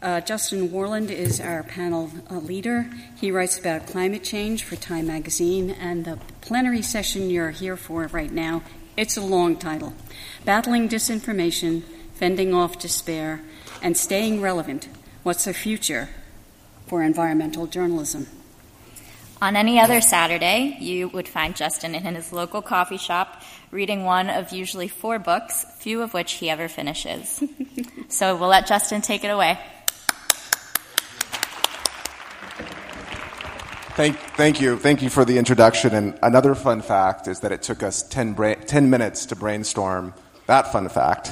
Justin Warland is our panel leader. He writes about climate change for Time magazine, and the plenary session you're here for right now, it's a long title: Battling Disinformation, Fending Off Despair, and Staying Relevant. What's the future for environmental journalism? On any other Saturday, you would find Justin in his local coffee shop reading one of usually 4 books, few of which he ever finishes. So we'll let Justin take it away. Thank you for the introduction. And another fun fact is that it took us 10 minutes to brainstorm that fun fact.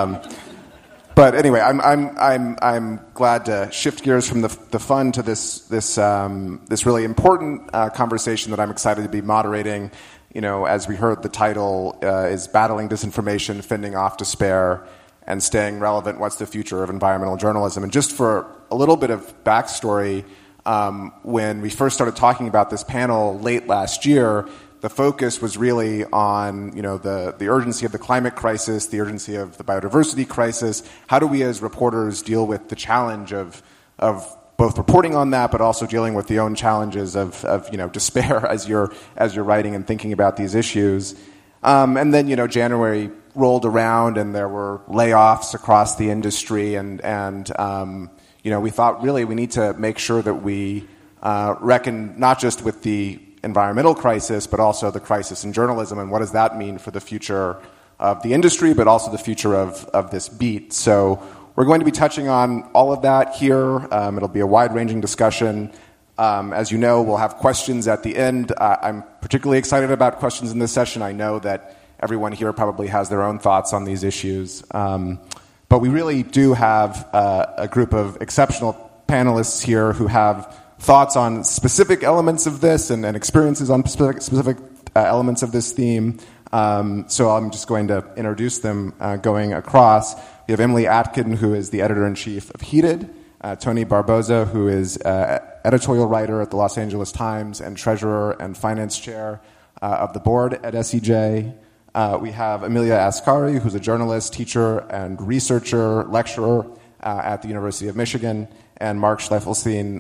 But anyway, I'm glad to shift gears from the fun to this really important conversation that I'm excited to be moderating. You know, as we heard, the title is Battling Disinformation, Fending Off Despair, and Staying Relevant. What's the future of environmental journalism? And just for a little bit of backstory, when we first started talking about this panel late last year, the focus was really on, you know, the urgency of the climate crisis, the urgency of the biodiversity crisis. How do we as reporters deal with the challenge of both reporting on that, but also dealing with the own challenges of you know, despair as you're writing and thinking about these issues. And then, you know, January rolled around and there were layoffs across the industry, and you know, we thought really we need to make sure that we reckon not just with the environmental crisis, but also the crisis in journalism, and what does that mean for the future of the industry, but also the future of this beat. So we're going to be touching on all of that here. It'll be a wide-ranging discussion. As you know, we'll have questions at the end. I'm particularly excited about questions in this session. I know that everyone here probably has their own thoughts on these issues. But we really do have a group of exceptional panelists here who have thoughts on specific elements of this and experiences on specific elements of this theme. So I'm just going to introduce them going across. We have Emily Atkin, who is the editor-in-chief of Heated, Tony Barboza, who is editorial writer at the Los Angeles Times and treasurer and finance chair of the board at SEJ. We have Amelia Ascari, who's a journalist, teacher, and researcher, lecturer at the University of Michigan, and Mark Schleifstein,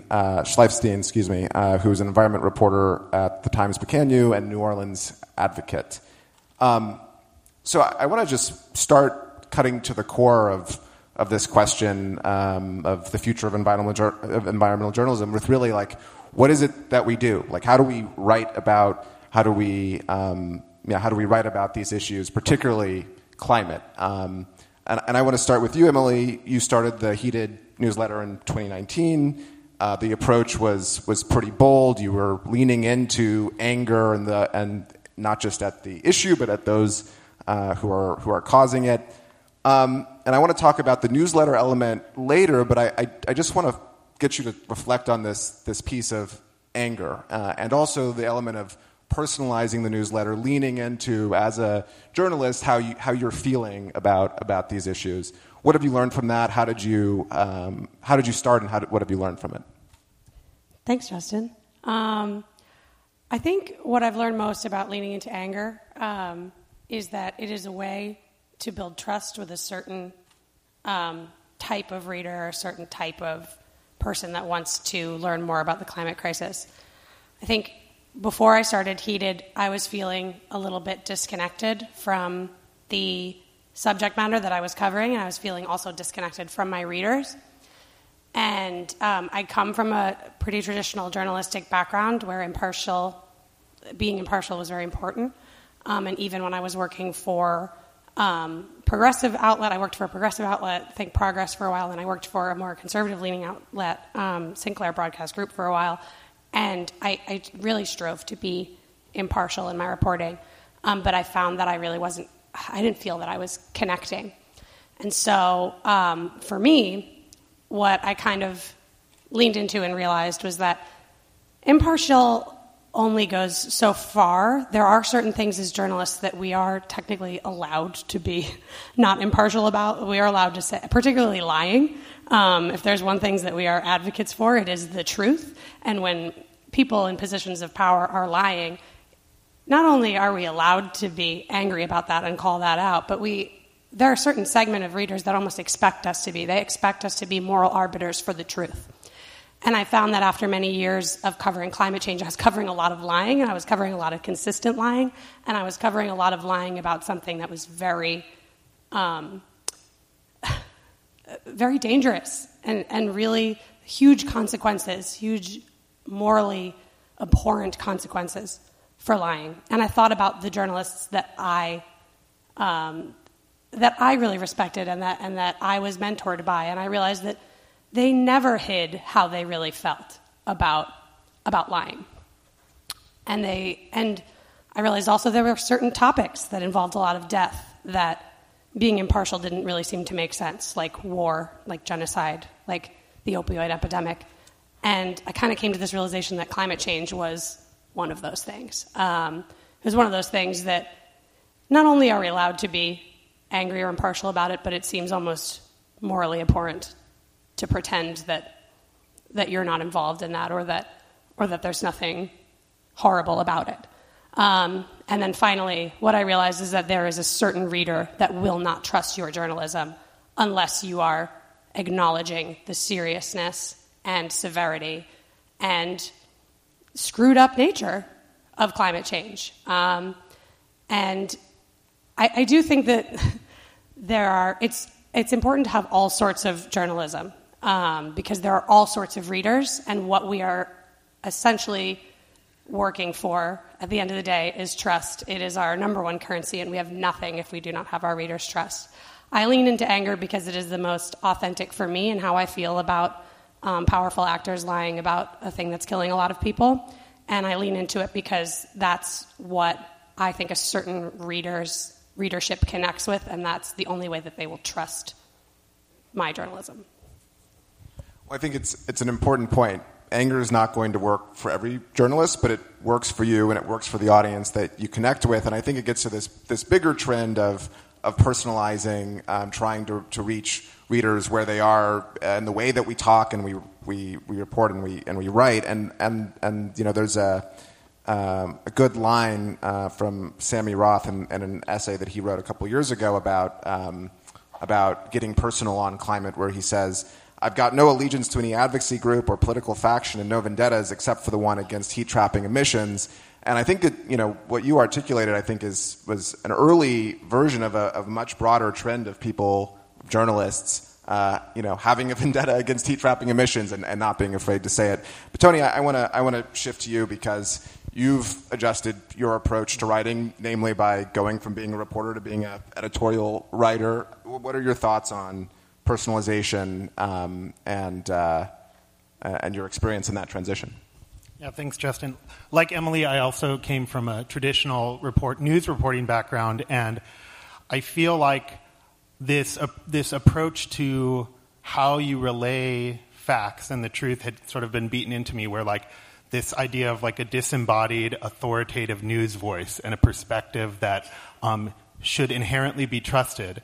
who's an environment reporter at the Times-Picayune and New Orleans Advocate. So I want to just start cutting to the core of this question of the future of environmental journalism with really, like, what is it that we do? Like, how do we write about these issues, particularly climate? And I want to start with you, Emily. You started the Heated newsletter in 2019. The approach was pretty bold. You were leaning into anger and not just at the issue, but at those who are causing it. And I want to talk about the newsletter element later, but I just want to get you to reflect on this piece of anger and also the element of personalizing the newsletter, leaning into, as a journalist, how you're feeling about these issues. What have you learned from that? How did you start, and what have you learned from it? Thanks, Justin. I think what I've learned most about leaning into anger is that it is a way to build trust with a certain type of reader, or a certain type of person that wants to learn more about the climate crisis. I think before I started Heated, I was feeling a little bit disconnected from the subject matter that I was covering, and I was feeling also disconnected from my readers. And I come from a pretty traditional journalistic background where being impartial was very important. And even when I was working for progressive outlet, I worked for a progressive outlet, Think Progress, for a while, and I worked for a more conservative-leaning outlet, Sinclair Broadcast Group, for a while. And I really strove to be impartial in my reporting, but I found that I didn't feel that I was connecting. And so for me, what I kind of leaned into and realized was that impartial only goes so far. There are certain things as journalists that we are technically allowed to be not impartial about. We are allowed to say, particularly lying. If there's one thing that we are advocates for, it is the truth. And when people in positions of power are lying, not only are we allowed to be angry about that and call that out, but there are a certain segment of readers that almost expect us to be. They expect us to be moral arbiters for the truth. And I found that after many years of covering climate change, I was covering a lot of lying, and I was covering a lot of consistent lying, and I was covering a lot of lying about something that was very, very dangerous and really huge consequences, huge morally abhorrent consequences for lying. And I thought about the journalists that I really respected and that I was mentored by, and I realized that they never hid how they really felt about lying. And I realized also there were certain topics that involved a lot of death that being impartial didn't really seem to make sense, like war, like genocide, like the opioid epidemic. And I kind of came to this realization that climate change was one of those things. It was one of those things that not only are we allowed to be angry or impartial about it, but it seems almost morally abhorrent to pretend that you're not involved in that or that there's nothing horrible about it. And then finally, what I realized is that there is a certain reader that will not trust your journalism unless you are acknowledging the seriousness and severity and screwed up nature of climate change. And I do think that it's important to have all sorts of journalism because there are all sorts of readers, and what we are essentially working for at the end of the day is trust. It is our number one currency, and we have nothing if we do not have our readers' trust. I lean into anger because it is the most authentic for me and how I feel about powerful actors lying about a thing that's killing a lot of people. And I lean into it because that's what I think a certain readership connects with, and that's the only way that they will trust my journalism. Well, I think it's an important point. Anger is not going to work for every journalist, but it works for you and it works for the audience that you connect with. And I think it gets to this bigger trend of personalizing, trying to reach readers where they are in the way that we talk and we report and we write. And you know, there's a good line from Sammy Roth in an essay that he wrote a couple years ago about getting personal on climate, where he says, "I've got no allegiance to any advocacy group or political faction and no vendettas except for the one against heat-trapping emissions." And I think that, you know, what you articulated, I think, was an early version of a much broader trend of people, journalists, having a vendetta against heat-trapping emissions and not being afraid to say it. But Tony, I want to shift to you because you've adjusted your approach to writing, namely by going from being a reporter to being an editorial writer. What are your thoughts on personalization and your experience in that transition? Yeah, thanks, Justin. Like Emily, I also came from a traditional news reporting background, and I feel like this approach to how you relay facts and the truth had sort of been beaten into me, where like this idea of like a disembodied, authoritative news voice and a perspective that should inherently be trusted,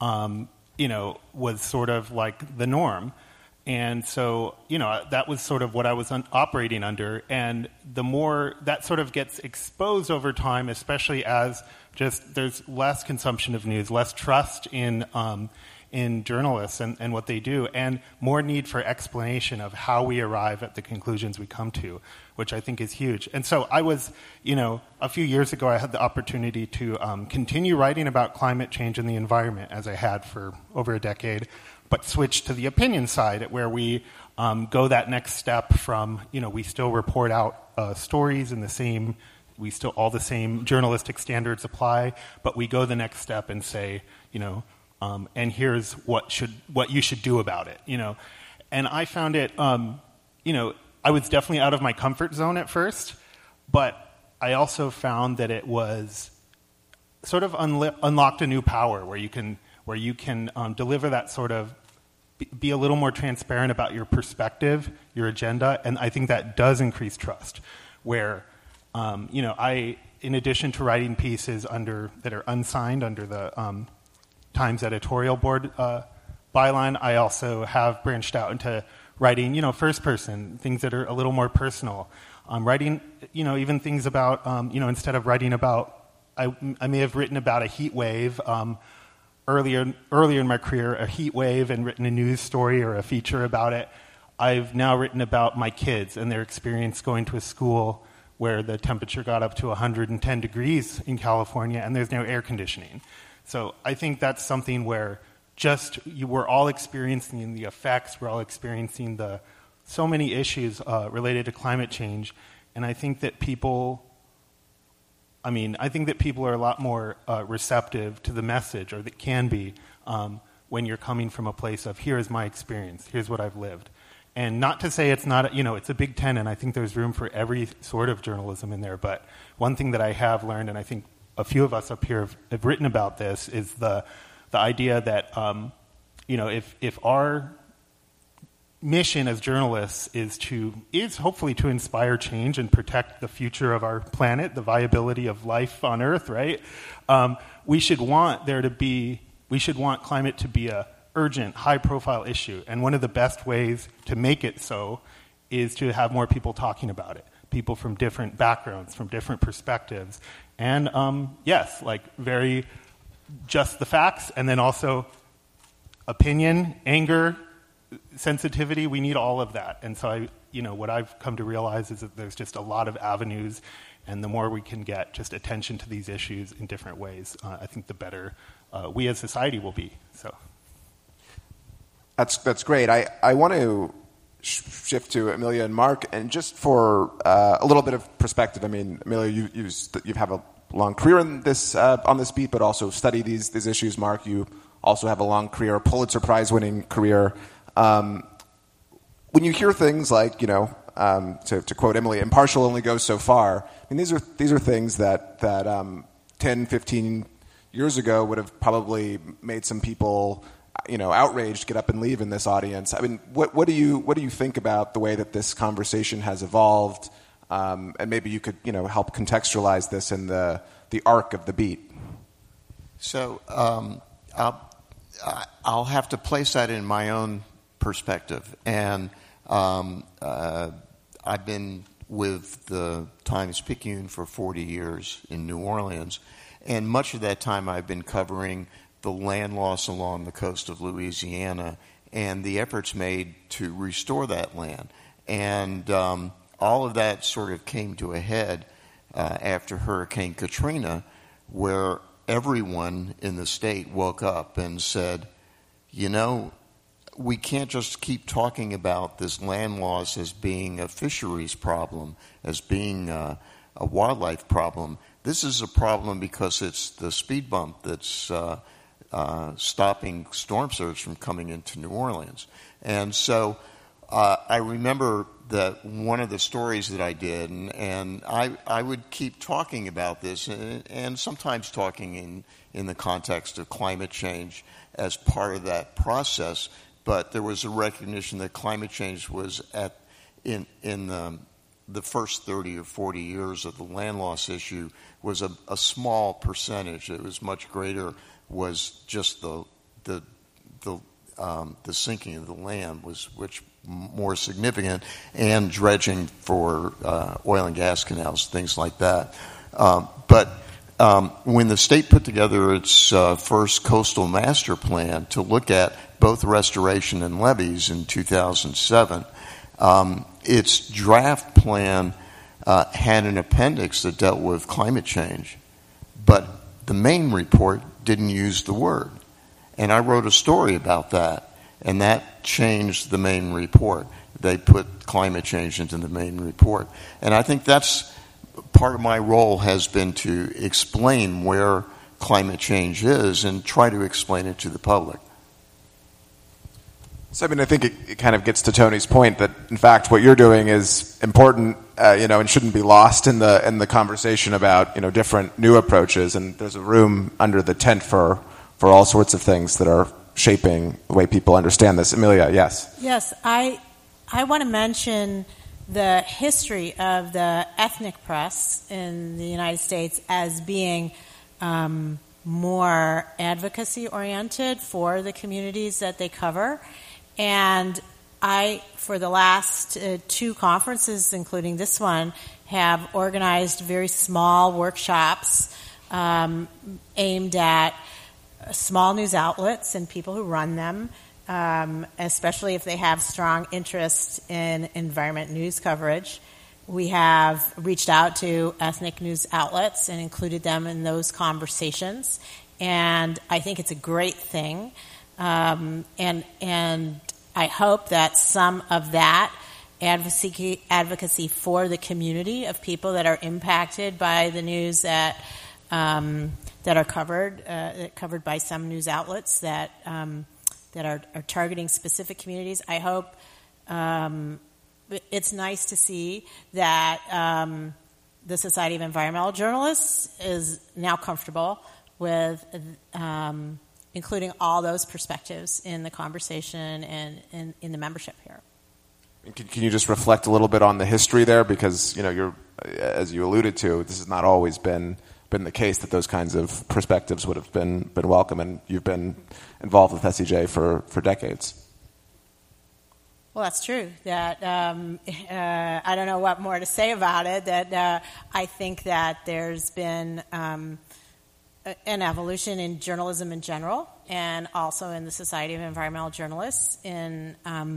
was sort of like the norm. And so, that was sort of what I was operating under. And the more that sort of gets exposed over time, especially as just there's less consumption of news, less trust in journalists and what they do, and more need for explanation of how we arrive at the conclusions we come to, which I think is huge. And so I was, a few years ago, I had the opportunity to continue writing about climate change and the environment, as I had for over a decade, but switch to the opinion side, where we go that next step from, we still report out stories in the same, all the same journalistic standards apply, but we go the next step and say, and here's what you should do about it, And I found it, I was definitely out of my comfort zone at first, but I also found that it was sort of unlocked a new power where you can deliver that sort of, be a little more transparent about your perspective, your agenda, and I think that does increase trust. Where, I, in addition to writing pieces that are unsigned under the Times editorial board byline, I also have branched out into writing, first person, things that are a little more personal. Writing, even things about, instead of writing about, I may have written about a heat wave earlier in my career a heat wave and written a news story or a feature about it. I've now written about my kids and their experience going to a school where the temperature got up to 110 degrees in California and there's no air conditioning. So I think that's something where we're all experiencing the effects, we're all experiencing so many issues related to climate change, and I think that people are a lot more receptive to the message, or that can be, when you're coming from a place of, here is my experience, here's what I've lived. And not to say it's not, it's a big tent, and I think there's room for every sort of journalism in there, but one thing that I have learned, and I think a few of us up here have written about this, is the idea that, if our mission as journalists is hopefully to inspire change and protect the future of our planet, the viability of life on Earth, right? We should want climate to be a urgent, high-profile issue, and one of the best ways to make it so is to have more people talking about it, people from different backgrounds, from different perspectives, and very just the facts, and then also opinion, anger, sensitivity. We need all of that, and so what I've come to realize is that there's just a lot of avenues, and the more we can get just attention to these issues in different ways, I think the better we as society will be. So. That's great. I want to shift to Amelia and Mark, and just for a little bit of perspective. I mean, Amelia, you have a long career in this on this beat, but also study these issues. Mark, you also have a long career, a Pulitzer Prize-winning career. When you hear things like, to quote Emily, impartial only goes so far. I mean, these are things that 10, 15 years ago would have probably made some people outraged, get up and leave in this audience. I mean, what do you think about the way that this conversation has evolved? And maybe you could, help contextualize this in the arc of the beat. So I'll have to place that in my own perspective. And I've been with the Times-Picayune for 40 years in New Orleans, and much of that time I've been covering the land loss along the coast of Louisiana and the efforts made to restore that land. And all of that sort of came to a head after Hurricane Katrina, where everyone in the state woke up and said, we can't just keep talking about this land loss as being a fisheries problem, as being a wildlife problem. This is a problem because it's the speed bump that's stopping storm surge from coming into New Orleans. And so I remember that one of the stories that I did, and I would keep talking about this, and sometimes talking in the context of climate change as part of that process, but there was a recognition that climate change was in the first 30 or 40 years of the land loss issue was a small percentage. It was much greater, was just the sinking of the land was more significant, and dredging for oil and gas canals, things like that. But when the state put together its first coastal master plan to look at both restoration and levees in 2007, its draft plan had an appendix that dealt with climate change, but the main report didn't use the word. And I wrote a story about that, and that changed the main report. They put climate change into the main report. And I think that's part of my role, has been to explain where climate change is and try to explain it to the public. So, I think it kind of gets to Tony's point that, in fact, what you're doing is important, and shouldn't be lost in the conversation about, different new approaches. And there's a room under the tent for all sorts of things that are shaping the way people understand this. Amelia, yes? Yes, I want to mention the history of the ethnic press in the United States as being more advocacy-oriented for the communities that they cover. And I, for the last two conferences, including this one, have organized very small workshops aimed at small news outlets and people who run them, especially if they have strong interest in environment news coverage. We have reached out to ethnic news outlets and included them in those conversations, and I think it's a great thing. And I hope that some of that advocacy for the community of people that are impacted by the news that are covered by some news outlets that are targeting specific communities. I hope it's nice to see that the Society of Environmental Journalists is now comfortable with including all those perspectives in the conversation and in the membership here. Can you just reflect a little bit on the history there? Because, you're, as you alluded to, this has not always been the case that those kinds of perspectives would have been welcome, and you've been involved with SEJ for decades. Well, that's true. That I don't know what more to say about it. That I think that there's been an evolution in journalism in general, and also in the Society of Environmental Journalists in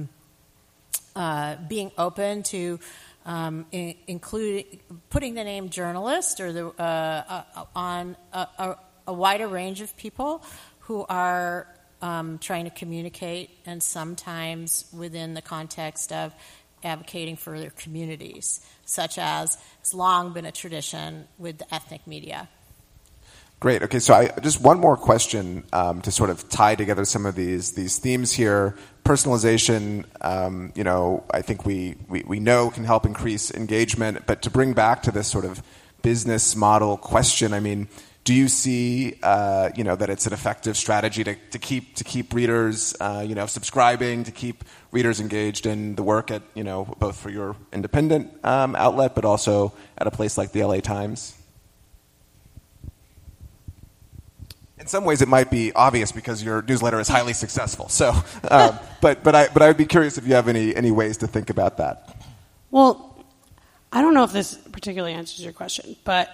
being open to including putting the name journalist or on a wider range of people who are trying to communicate, and sometimes within the context of advocating for their communities, such as has long been a tradition with the ethnic media. Great. Okay, so just one more question to sort of tie together some of these themes here. Personalization, I think we know can help increase engagement, but to bring back to this sort of business model question, I mean, do you see, that it's an effective strategy to keep readers, subscribing, to keep readers engaged in the work at, both for your independent outlet, but also at a place like the LA Times? In some ways, it might be obvious because your newsletter is highly successful. So, but I would be curious if you have any ways to think about that. Well, I don't know if this particularly answers your question, but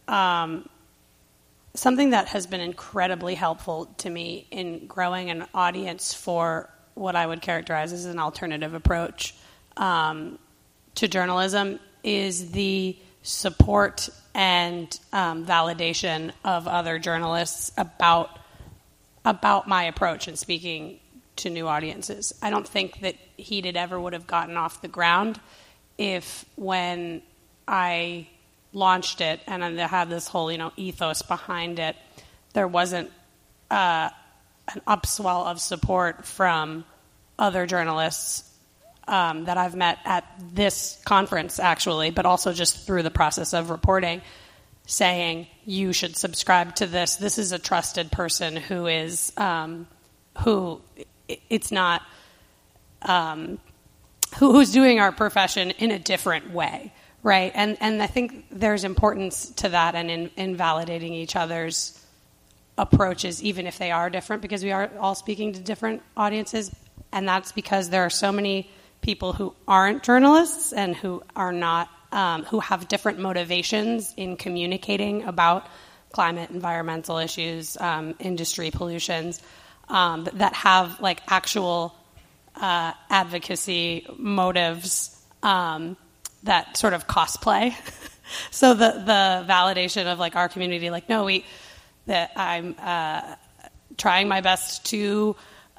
something that has been incredibly helpful to me in growing an audience for what I would characterize as an alternative approach to journalism is the support and validation of other journalists about my approach in speaking to new audiences. I don't think that Heated ever would have gotten off the ground if, when I launched it and I had this whole ethos behind it, there wasn't an upswell of support from other journalists that I've met at this conference, actually, but also just through the process of reporting, saying, you should subscribe to this. This is a trusted person who is, who's doing our profession in a different way, right? And I think there's importance to that and in validating each other's approaches, even if they are different, because we are all speaking to different audiences. And that's because there are so many people who aren't journalists and who are not, who have different motivations in communicating about climate, environmental issues, industry pollutions, that have actual advocacy motives that sort of cosplay. So the validation of our community, that I'm trying my best to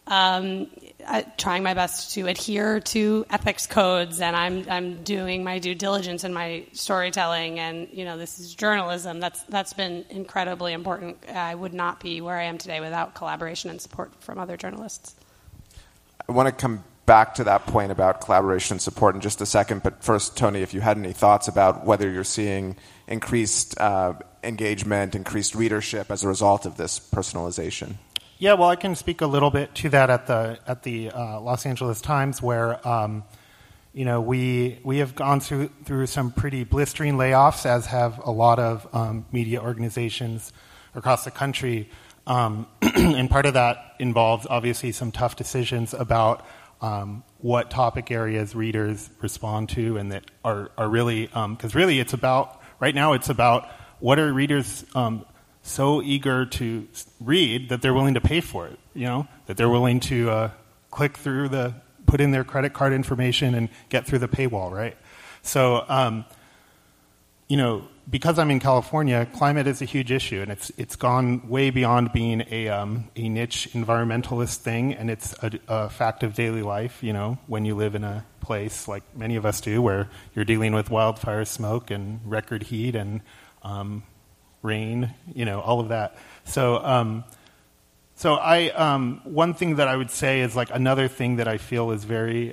adhere to ethics codes, and I'm doing my due diligence in my storytelling, and this is journalism. That's been incredibly important. I would not be where I am today without collaboration and support from other journalists. I want to come back to that point about collaboration and support in just a second, but first, Tony, if you had any thoughts about whether you're seeing increased engagement, increased readership as a result of this personalization. Yeah, well, I can speak a little bit to that at the Los Angeles Times, where we have gone through some pretty blistering layoffs, as have a lot of media organizations across the country, and part of that involves obviously some tough decisions about what topic areas readers respond to, and that are really because really it's about right now it's about what are readers so eager to read that they're willing to pay for it, that they're willing to click through put in their credit card information and get through the paywall, right? So, because I'm in California, climate is a huge issue, and it's gone way beyond being a niche environmentalist thing, and it's a fact of daily life, when you live in a place like many of us do, where you're dealing with wildfire smoke and record heat and rain, all of that. So, one thing that I would say is like another thing that I feel is very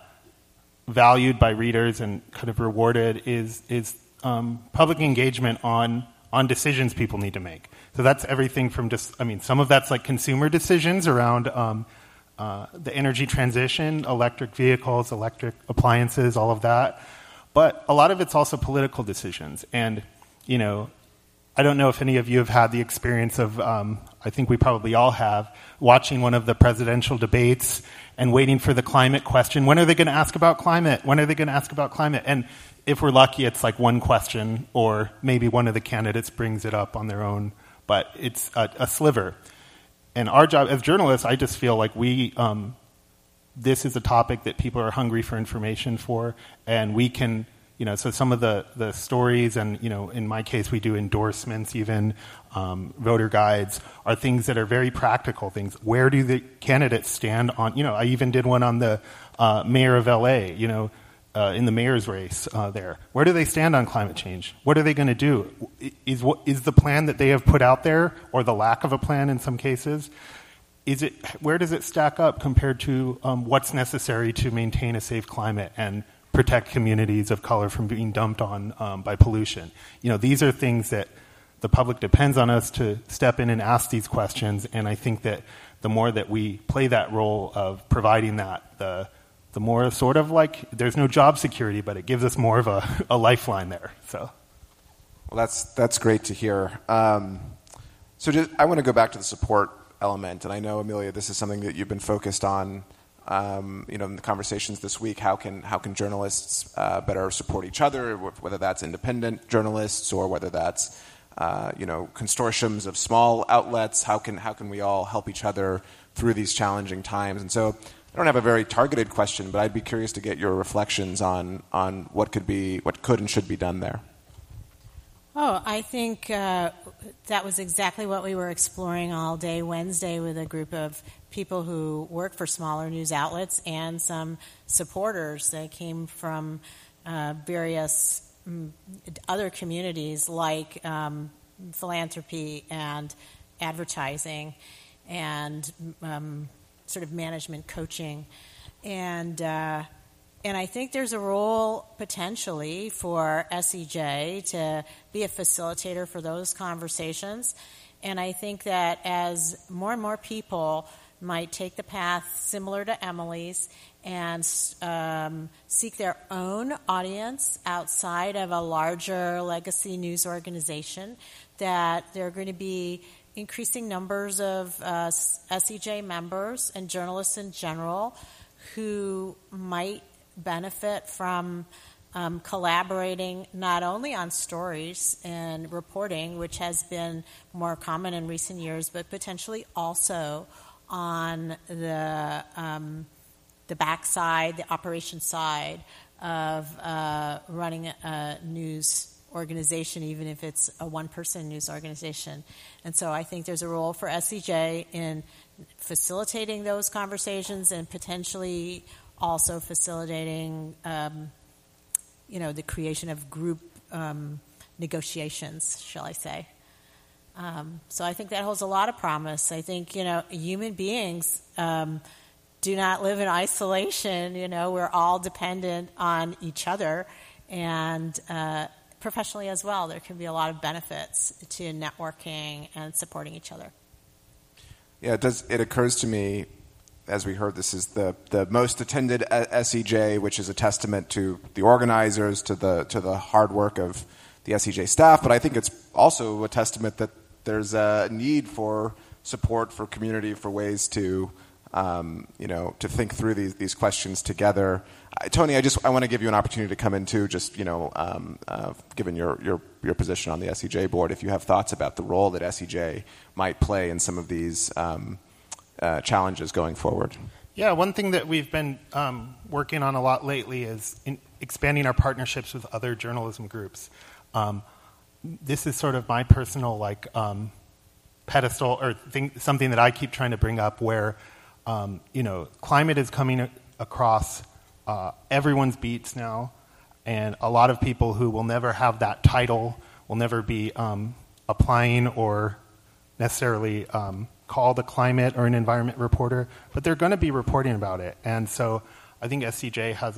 valued by readers and kind of rewarded is public engagement on decisions people need to make. So that's everything from some of that's like consumer decisions around the energy transition, electric vehicles, electric appliances, all of that. But a lot of it's also political decisions. And, I don't know if any of you have had the experience of, I think we probably all have, watching one of the presidential debates and waiting for the climate question. When are they going to ask about climate? When are they going to ask about climate? And if we're lucky, it's like one question, or maybe one of the candidates brings it up on their own, but it's a sliver. And our job as journalists, I just feel like this is a topic that people are hungry for information for, and we can, so some of the stories and, in my case, we do endorsements even, voter guides, are things that are very practical things. Where do the candidates stand on, I even did one on the mayor of LA, in the mayor's race there. Where do they stand on climate change? What are they going to do? Is the plan that they have put out there, or the lack of a plan in some cases, where does it stack up compared to what's necessary to maintain a safe climate and protect communities of color from being dumped on by pollution? These are things that the public depends on us to step in and ask these questions, and I think that the more that we play that role of providing that, the more sort of like there's no job security, but it gives us more of a lifeline there. So, well, that's great to hear. I want to go back to the support element, and I know, Amelia, this is something that you've been focused on. In the conversations this week, how can journalists better support each other, whether that's independent journalists or whether that's consortiums of small outlets? How can we all help each other through these challenging times? And so, I don't have a very targeted question, but I'd be curious to get your reflections on what could and should be done there. Oh, I think that was exactly what we were exploring all day Wednesday with a group of people who work for smaller news outlets and some supporters that came from various other communities like philanthropy and advertising and sort of management coaching. And I think there's a role potentially for SEJ to be a facilitator for those conversations. And I think that as more and more people might take the path similar to Emily's and seek their own audience outside of a larger legacy news organization, that there are going to be increasing numbers of SEJ members and journalists in general who might benefit from collaborating not only on stories and reporting, which has been more common in recent years, but potentially also on the backside, the operation side of running a news organization, even if it's a one-person news organization. And so I think there's a role for SEJ in facilitating those conversations and potentially also facilitating, the creation of group negotiations, shall I say. So I think that holds a lot of promise. I think, human beings do not live in isolation. We're all dependent on each other, and professionally as well, there can be a lot of benefits to networking and supporting each other. Yeah, it occurs to me, as we heard, this is the most attended SEJ, which is a testament to the organizers, to the hard work of the SEJ staff. But I think it's also a testament that there's a need for support for community, for ways to to think through these questions together. Tony, I want to give you an opportunity to come in too, just, given your position on the SEJ board, if you have thoughts about the role that SEJ might play in some of these challenges going forward. Yeah, one thing that we've been working on a lot lately is expanding our partnerships with other journalism groups. This is sort of my personal pedestal or something that I keep trying to bring up, where climate is coming across everyone's beats now, and a lot of people who will never have that title, will never be applying or necessarily called a climate or an environment reporter, but they're going to be reporting about it. And so I think SCJ has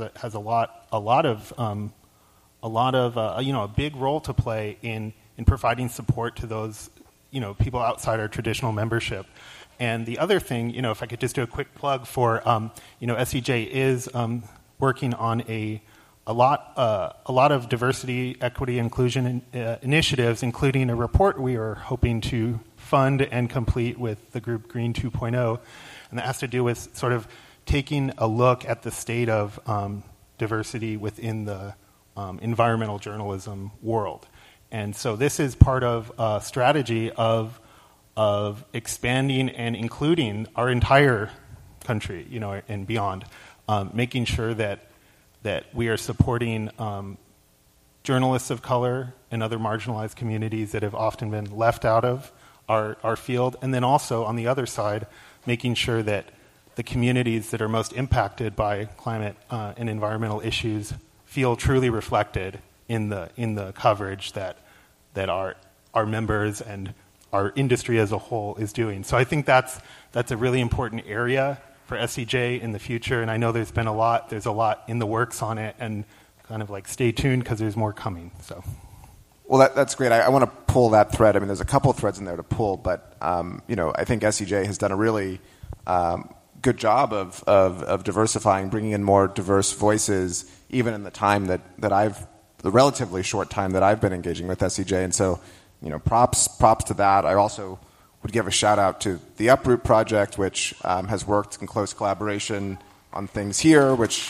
a big role to play in providing support to those people outside our traditional membership. And the other thing, if I could just do a quick plug for, SCJ is working on a lot of diversity, equity, inclusion initiatives, including a report we are hoping to fund and complete with the group Green 2.0, and that has to do with sort of taking a look at the state of diversity within the environmental journalism world. And so this is part of a strategy of expanding and including our entire country, and beyond, making sure that we are supporting journalists of color and other marginalized communities that have often been left out of our field, and then also on the other side, making sure that the communities that are most impacted by climate and environmental issues feel truly reflected in the coverage that our members and our industry as a whole is doing. So I think that's a really important area for SCJ in the future, and I know there's a lot in the works on it, and kind of stay tuned because there's more coming. So. Well, that's great. I want to pull that thread. I mean, there's a couple of threads in there to pull, but I think SCJ has done a really good job of diversifying, bringing in more diverse voices, even in the relatively short time that I've been engaging with SCJ. And so, props to that. I also would give a shout out to the Uproot Project, which has worked in close collaboration on things here.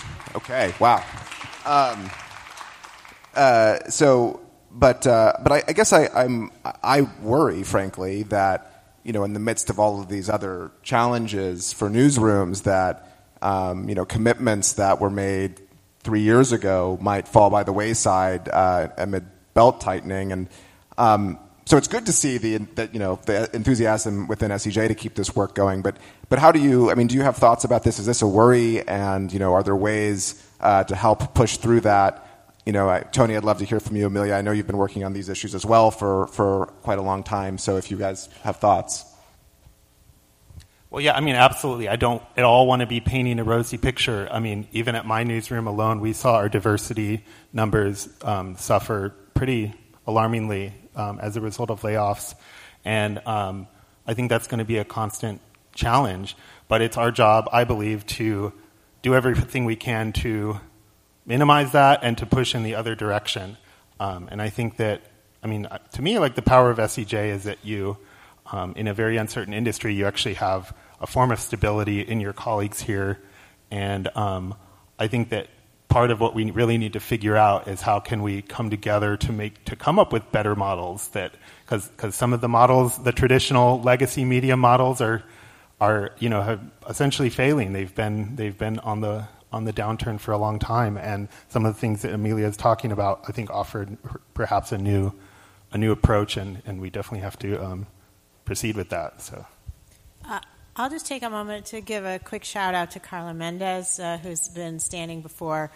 But I guess I worry, frankly, that in the midst of all of these other challenges for newsrooms, that commitments that were made 3 years ago might fall by the wayside amid belt tightening. And so it's good to see the enthusiasm within SCJ to keep this work going. But how do you have thoughts about this? Is this a worry? And are there ways to help push through that? Tony, I'd love to hear from you. Amelia, I know you've been working on these issues as well for quite a long time. So if you guys have thoughts. Well, yeah, absolutely. I don't at all want to be painting a rosy picture. Even at my newsroom alone, we saw our diversity numbers suffer pretty alarmingly as a result of layoffs. And I think that's going to be a constant challenge. But it's our job, I believe, to do everything we can to minimize that and to push in the other direction. And I think that, to me, the power of SCJ is that you, in a very uncertain industry, you actually have a form of stability in your colleagues here. And I think that part of what we really need to figure out is how can we come together to come up with better models, because some of the models, the traditional legacy media models are have essentially failing. They've been on the downturn for a long time, and some of the things that Amelia is talking about, I think, offered perhaps a new approach, and we definitely have to proceed with that. So, I'll just take a moment to give a quick shout out to Carla Mendez, who's been standing before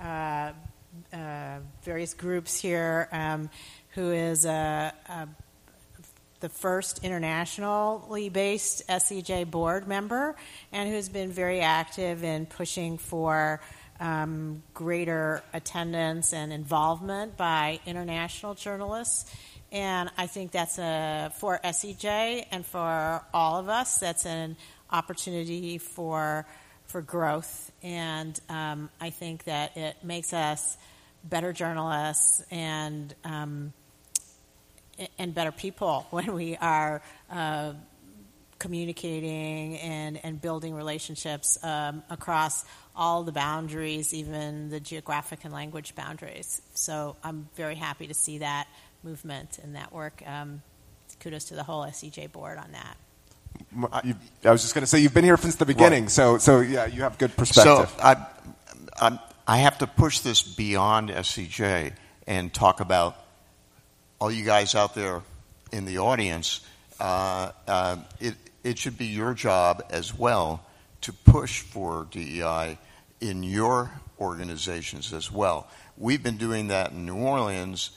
various groups here, who is the first internationally based SCJ board member, and who's been very active in pushing for greater attendance and involvement by international journalists. And I think that's for SCJ and for all of us, that's an opportunity for growth. And I think that it makes us better journalists and better people when we are communicating and building relationships across all the boundaries, even the geographic and language boundaries. So I'm very happy to see that movement and that work. Kudos to the whole SCJ board on that. I was just going to say, you've been here since the beginning, so yeah, you have good perspective. So I have to push this beyond SCJ and talk about all you guys out there in the audience. It should be your job as well to push for DEI in your organizations as well. We've been doing that in New Orleans,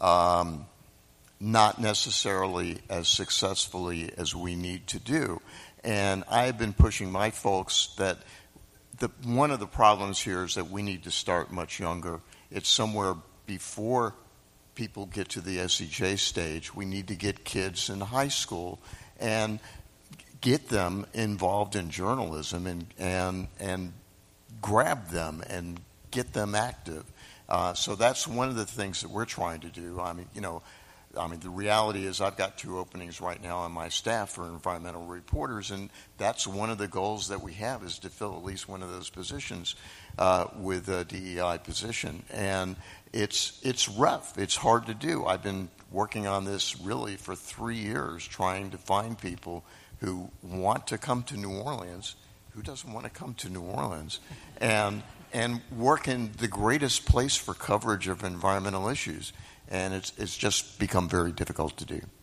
not necessarily as successfully as we need to do. And I've been pushing my folks that one of the problems here is that we need to start much younger. It's somewhere before people get to the SCJ stage. We need to get kids in high school and get them involved in journalism and grab them and get them active. So that's one of the things that we're trying to do. I mean, the reality is I've got 2 openings right now on my staff for environmental reporters, and that's one of the goals that we have, is to fill at least one of those positions with a DEI position. And it's rough. It's hard to do. I've been working on this really for 3 years, trying to find people who want to come to New Orleans. Who doesn't want to come to New Orleans? And work in the greatest place for coverage of environmental issues. And it's just become very difficult to do.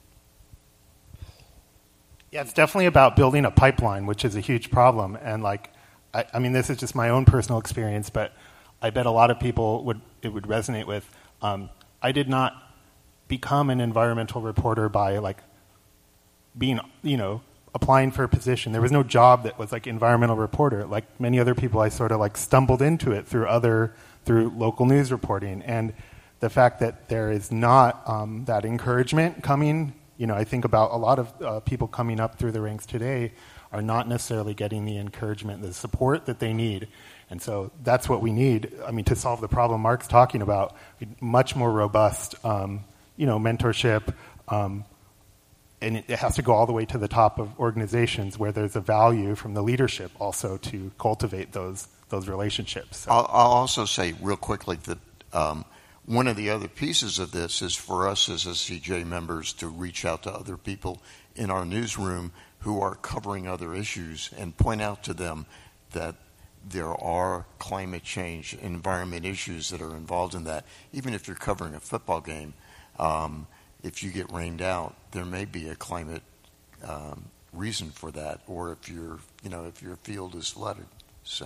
Yeah, it's definitely about building a pipeline, which is a huge problem. And I mean, this is just my own personal experience, but I bet a lot of people it would resonate with. I did not become an environmental reporter by being, applying for a position. There was no job that was environmental reporter. Like many other people, I sort of stumbled into it through local news reporting. And the fact that there is not that encouragement coming, I think about a lot of people coming up through the ranks today are not necessarily getting the encouragement, the support that they need. And so that's what we need. I mean, to solve the problem Mark's talking about, much more robust, mentorship, and it has to go all the way to the top of organizations where there's a value from the leadership also to cultivate those relationships. So. I'll also say real quickly that one of the other pieces of this is for us as SCJ members to reach out to other people in our newsroom who are covering other issues and point out to them that there are climate change, environment issues that are involved in that. Even if you're covering a football game, if you get rained out, there may be a climate reason for that, or if your field is flooded. So.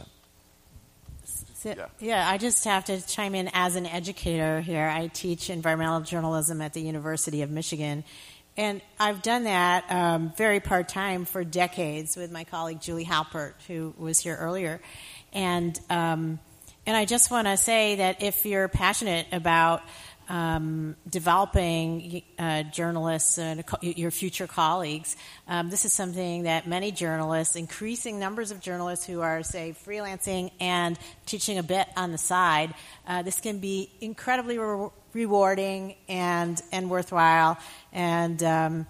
Yeah, I just have to chime in as an educator here. I teach environmental journalism at the University of Michigan, and I've done that very part-time for decades with my colleague Julie Halpert, who was here earlier. And I just want to say that if you're passionate about developing journalists and your future colleagues, this is something that many journalists, increasing numbers of journalists who are, say, freelancing and teaching a bit on the side, this can be incredibly rewarding and worthwhile, and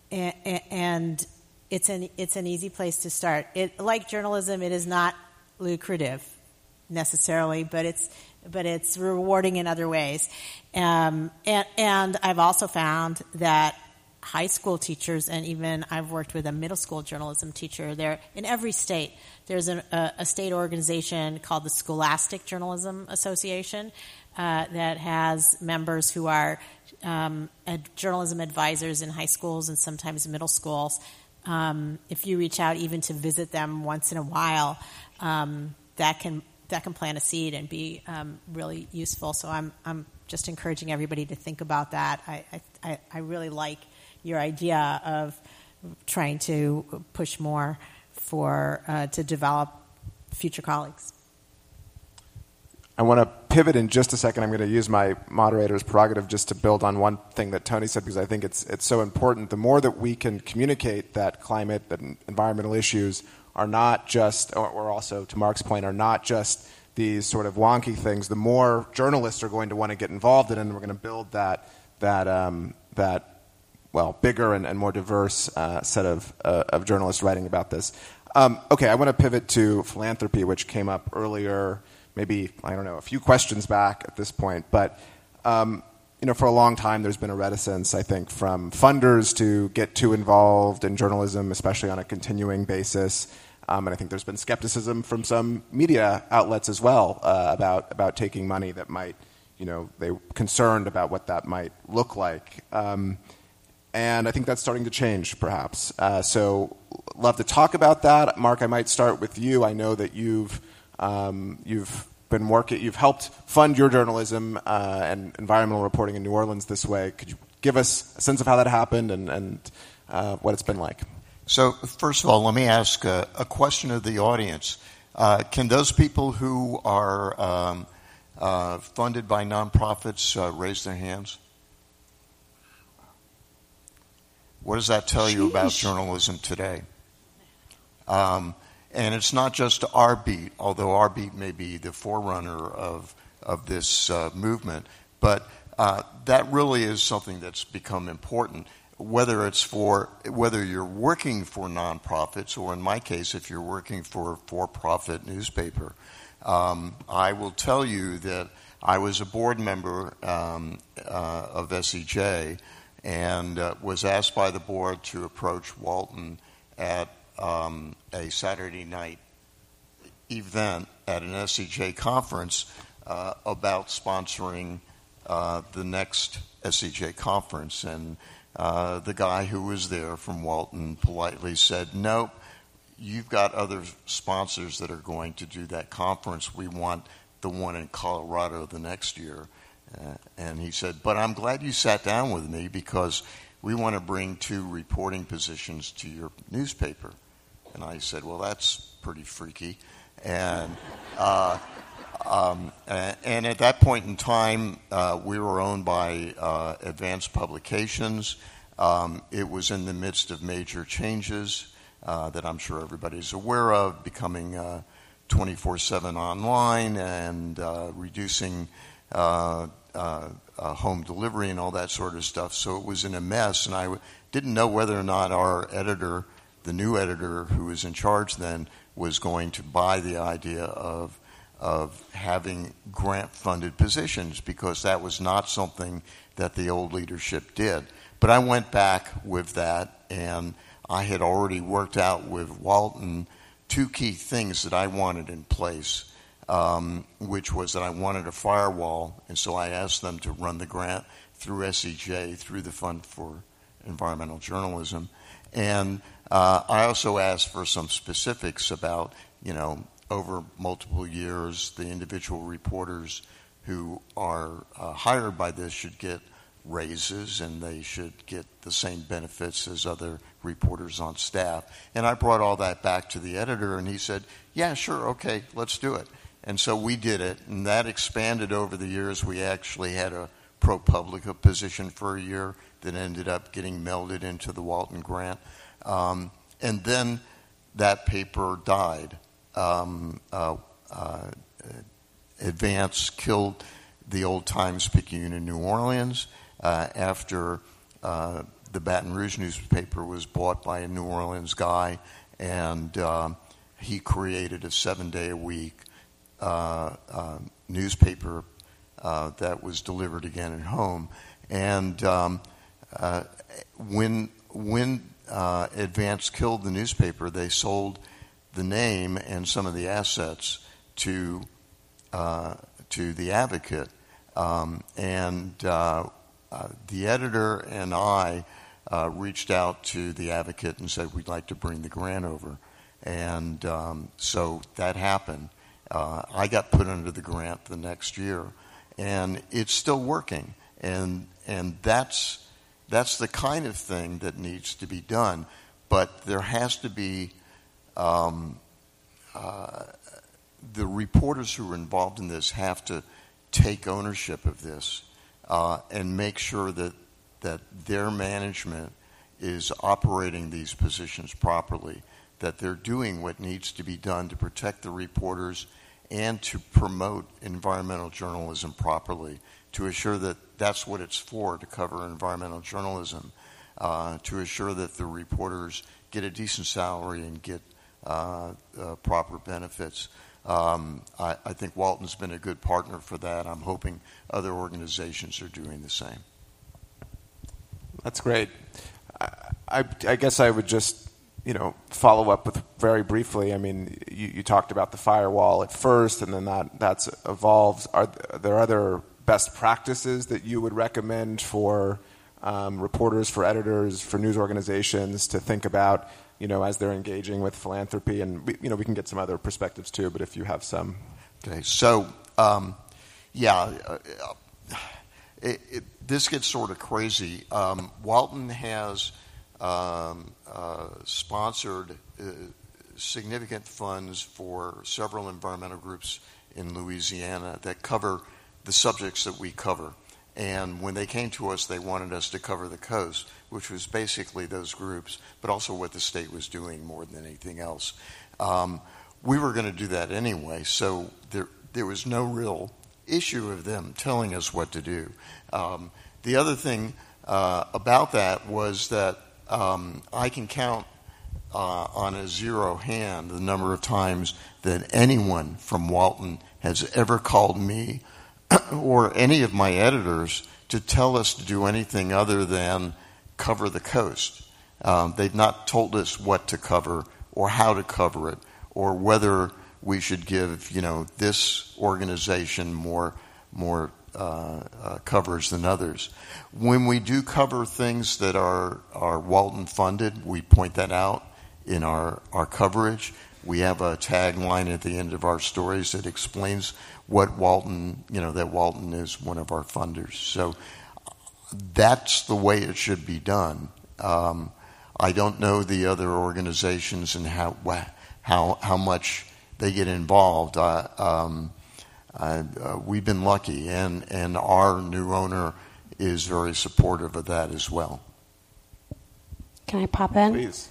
it's an easy place to start. Like journalism, it is not lucrative necessarily, but it's rewarding in other ways. And I've also found that high school teachers, and even I've worked with a middle school journalism teacher there, in every state, there's a state organization called the Scholastic Journalism Association that has members who are journalism advisors in high schools and sometimes middle schools. If you reach out even to visit them once in a while, that can plant a seed and be really useful. So I'm just encouraging everybody to think about that. I really like your idea of trying to push more to develop future colleagues. I want to pivot in just a second. I'm going to use my moderator's prerogative just to build on one thing that Tony said, because I think it's so important. The more that we can communicate that climate, that environmental issues are not just, or also to Mark's point, are not just these sort of wonky things, the more journalists are going to want to get involved in it, and we're going to build that bigger and more diverse set of journalists writing about this. Okay, I want to pivot to philanthropy, which came up earlier, maybe, I don't know, a few questions back at this point. But, for a long time, there's been a reticence, I think, from funders to get too involved in journalism, especially on a continuing basis. And I think there's been skepticism from some media outlets as well about taking money that might, they're concerned about what that might look like. And I think that's starting to change, perhaps. So, love to talk about that. Mark, I might start with you. I know that you've helped fund your journalism and environmental reporting in New Orleans this way. Could you give us a sense of how that happened and what it's been like? So, first of all, let me ask a question of the audience. Can those people who are funded by nonprofits raise their hands? What does that tell you about journalism today? And it's not just our beat, although our beat may be the forerunner of this movement, but that really is something that's become important. Whether you're working for nonprofits, or in my case, if you're working for a for-profit newspaper, I will tell you that I was a board member of SEJ. And was asked by the board to approach Walton at a Saturday night event at an SEJ conference about sponsoring the next SEJ conference. And the guy who was there from Walton politely said, "Nope, you've got other sponsors that are going to do that conference. We want the one in Colorado the next year." And he said, "But I'm glad you sat down with me because we want to bring 2 reporting positions to your newspaper." And I said, "Well, that's pretty freaky." And at that point in time, we were owned by Advanced Publications. It was in the midst of major changes that I'm sure everybody's aware of, becoming 24/7 online and reducing home delivery and all that sort of stuff. So it was in a mess, and I didn't know whether or not our editor, the new editor who was in charge then, was going to buy the idea of having grant-funded positions, because that was not something that the old leadership did. But I went back with that, and I had already worked out with Walton 2 key things that I wanted in place. Which was that I wanted a firewall, and so I asked them to run the grant through SEJ, through the Fund for Environmental Journalism. And I also asked for some specifics about, over multiple years, the individual reporters who are hired by this should get raises, and they should get the same benefits as other reporters on staff. And I brought all that back to the editor, and he said, "Yeah, sure, okay, let's do it." And so we did it, and that expanded over the years. We actually had a ProPublica position for a year that ended up getting melded into the Walton grant. And then that paper died. Advance killed the Old Times-Picayune in New Orleans after the Baton Rouge newspaper was bought by a New Orleans guy, and he created a 7-day-a-week newspaper that was delivered again at home. And when Advance killed the newspaper, they sold the name and some of the assets to the Advocate. The editor and I reached out to the Advocate and said, "We'd like to bring the grant over." And so that happened. I got put under the grant the next year, and it's still working. And that's the kind of thing that needs to be done. But there has to be the reporters who are involved in this have to take ownership of this and make sure that their management is operating these positions properly, that they're doing what needs to be done to protect the reporters and to promote environmental journalism properly, to assure that that's what it's for, to cover environmental journalism. to assure that the reporters get a decent salary and get proper benefits. I think Walton's been a good partner for that. I'm hoping other organizations are doing the same. That's great. I guess I would just, follow up with very briefly. I mean, you talked about the firewall at first, and then that's evolved. Are there other best practices that you would recommend for reporters, for editors, for news organizations to think about, as they're engaging with philanthropy? And we can get some other perspectives too, but if you have some. Okay, so this gets sort of crazy. Walton has sponsored significant funds for several environmental groups in Louisiana that cover the subjects that we cover. And when they came to us, they wanted us to cover the coast, which was basically those groups, but also what the state was doing more than anything else. We were going to do that anyway, so there was no real issue of them telling us what to do. The other thing about that was that I can count on a zero hand the number of times that anyone from Walton has ever called me or any of my editors to tell us to do anything other than cover the coast. They've not told us what to cover or how to cover it or whether we should give, this organization more coverage than others. When we do cover things that are Walton funded, we point that out in our coverage. We have a tagline at the end of our stories that explains what Walton, that Walton is one of our funders. So that's the way it should be done. I don't know the other organizations and how much they get involved. We've been lucky, and our new owner is very supportive of that as well. Can I pop in? Please.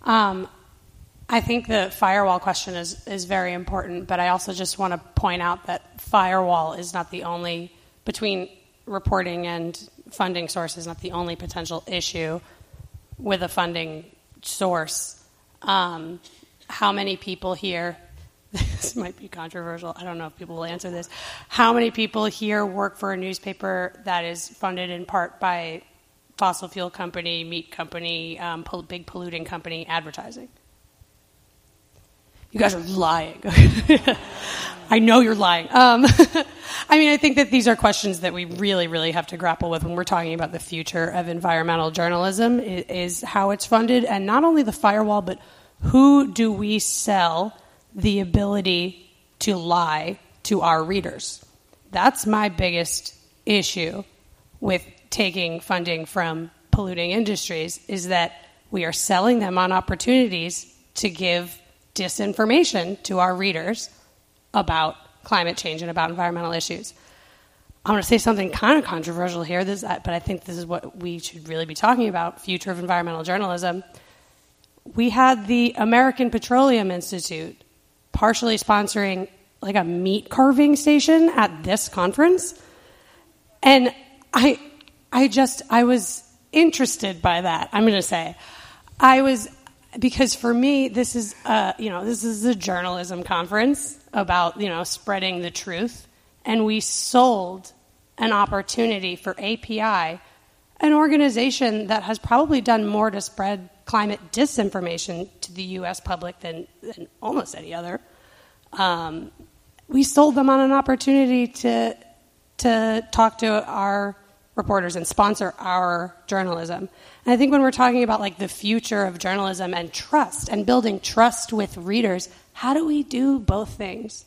I think the firewall question is very important, but I also just want to point out that firewall is not the only, between reporting and funding source, is not the only potential issue with a funding source. How many people here, this might be controversial, I don't know if people will answer this, how many people here work for a newspaper that is funded in part by fossil fuel company, meat company, big polluting company, advertising? You guys are lying. I know you're lying. I think that these are questions that we really, really have to grapple with when we're talking about the future of environmental journalism, is how it's funded, and not only the firewall, but who do we sell the ability to lie to our readers? That's my biggest issue with taking funding from polluting industries, is that we are selling them on opportunities to give disinformation to our readers about climate change and about environmental issues. I'm going to say something kind of controversial here, but I think this is what we should really be talking about, future of environmental journalism. We had the American Petroleum Institute partially sponsoring like a meat carving station at this conference. And I was interested by that. I'm going to say because for me, this is a journalism conference about, spreading the truth. And we sold an opportunity for API, an organization that has probably done more to spread climate disinformation to the U.S. public than almost any other. We sold them on an opportunity to talk to our reporters and sponsor our journalism. And I think when we're talking about like the future of journalism and trust and building trust with readers, how do we do both things?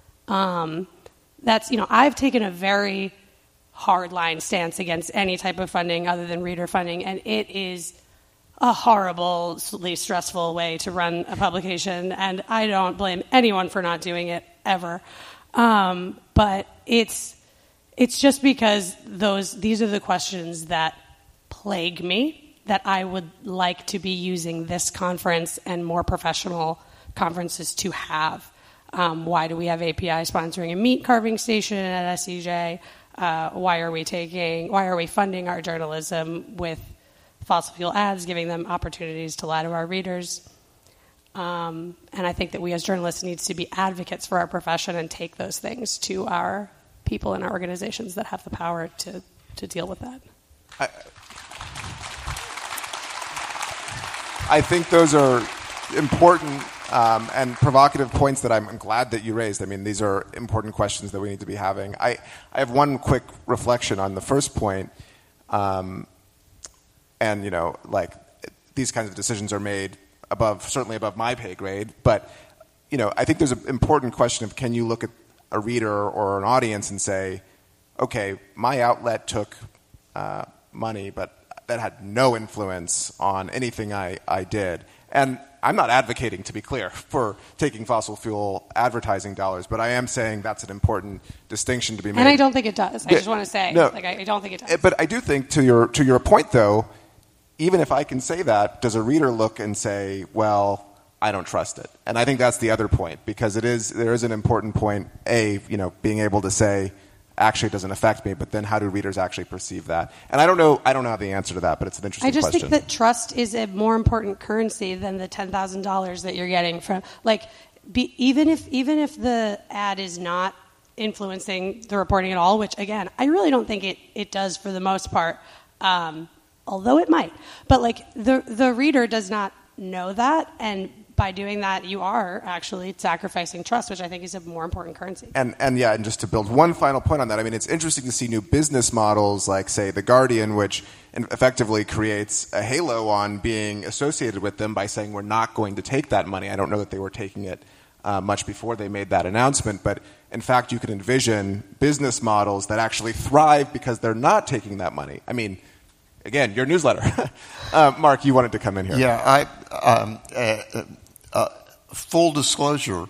I've taken a very hardline stance against any type of funding other than reader funding, and it is a horribly stressful way to run a publication, and I don't blame anyone for not doing it ever. But it's just because these are the questions that plague me, that I would like to be using this conference and more professional conferences to have. Why do we have API sponsoring a meat carving station at SEJ? Why are we funding our journalism with fossil fuel ads, giving them opportunities to lie to our readers. And I think that we as journalists need to be advocates for our profession and take those things to our people in our organizations that have the power to deal with that. I think those are important and provocative points that I'm glad that you raised. I mean, these are important questions that we need to be having. I have one quick reflection on the first point. And, these kinds of decisions are made certainly above my pay grade. But, I think there's an important question of, can you look at a reader or an audience and say, okay, my outlet took money, but that had no influence on anything I did. And I'm not advocating, to be clear, for taking fossil fuel advertising dollars, but I am saying that's an important distinction to be made. And I don't think it does. I just want to say, I don't think it does. But I do think, to your point, though, even if I can say that, does a reader look and say, well, I don't trust it? And I think that's the other point, because there is an important point, being able to say, actually it doesn't affect me, but then how do readers actually perceive that? And I don't know the answer to that, but it's an interesting question. I just think that trust is a more important currency than the $10,000 that you're getting from, even if the ad is not influencing the reporting at all, which again, I really don't think it does for the most part, although it might. But the reader does not know that, and by doing that, you are actually sacrificing trust, which I think is a more important currency. And just to build one final point on that, I mean, it's interesting to see new business models like, say, The Guardian, which effectively creates a halo on being associated with them by saying we're not going to take that money. I don't know that they were taking it much before they made that announcement, but in fact, you can envision business models that actually thrive because they're not taking that money. I mean, again, your newsletter. Mark, you wanted to come in here. Yeah, full disclosure,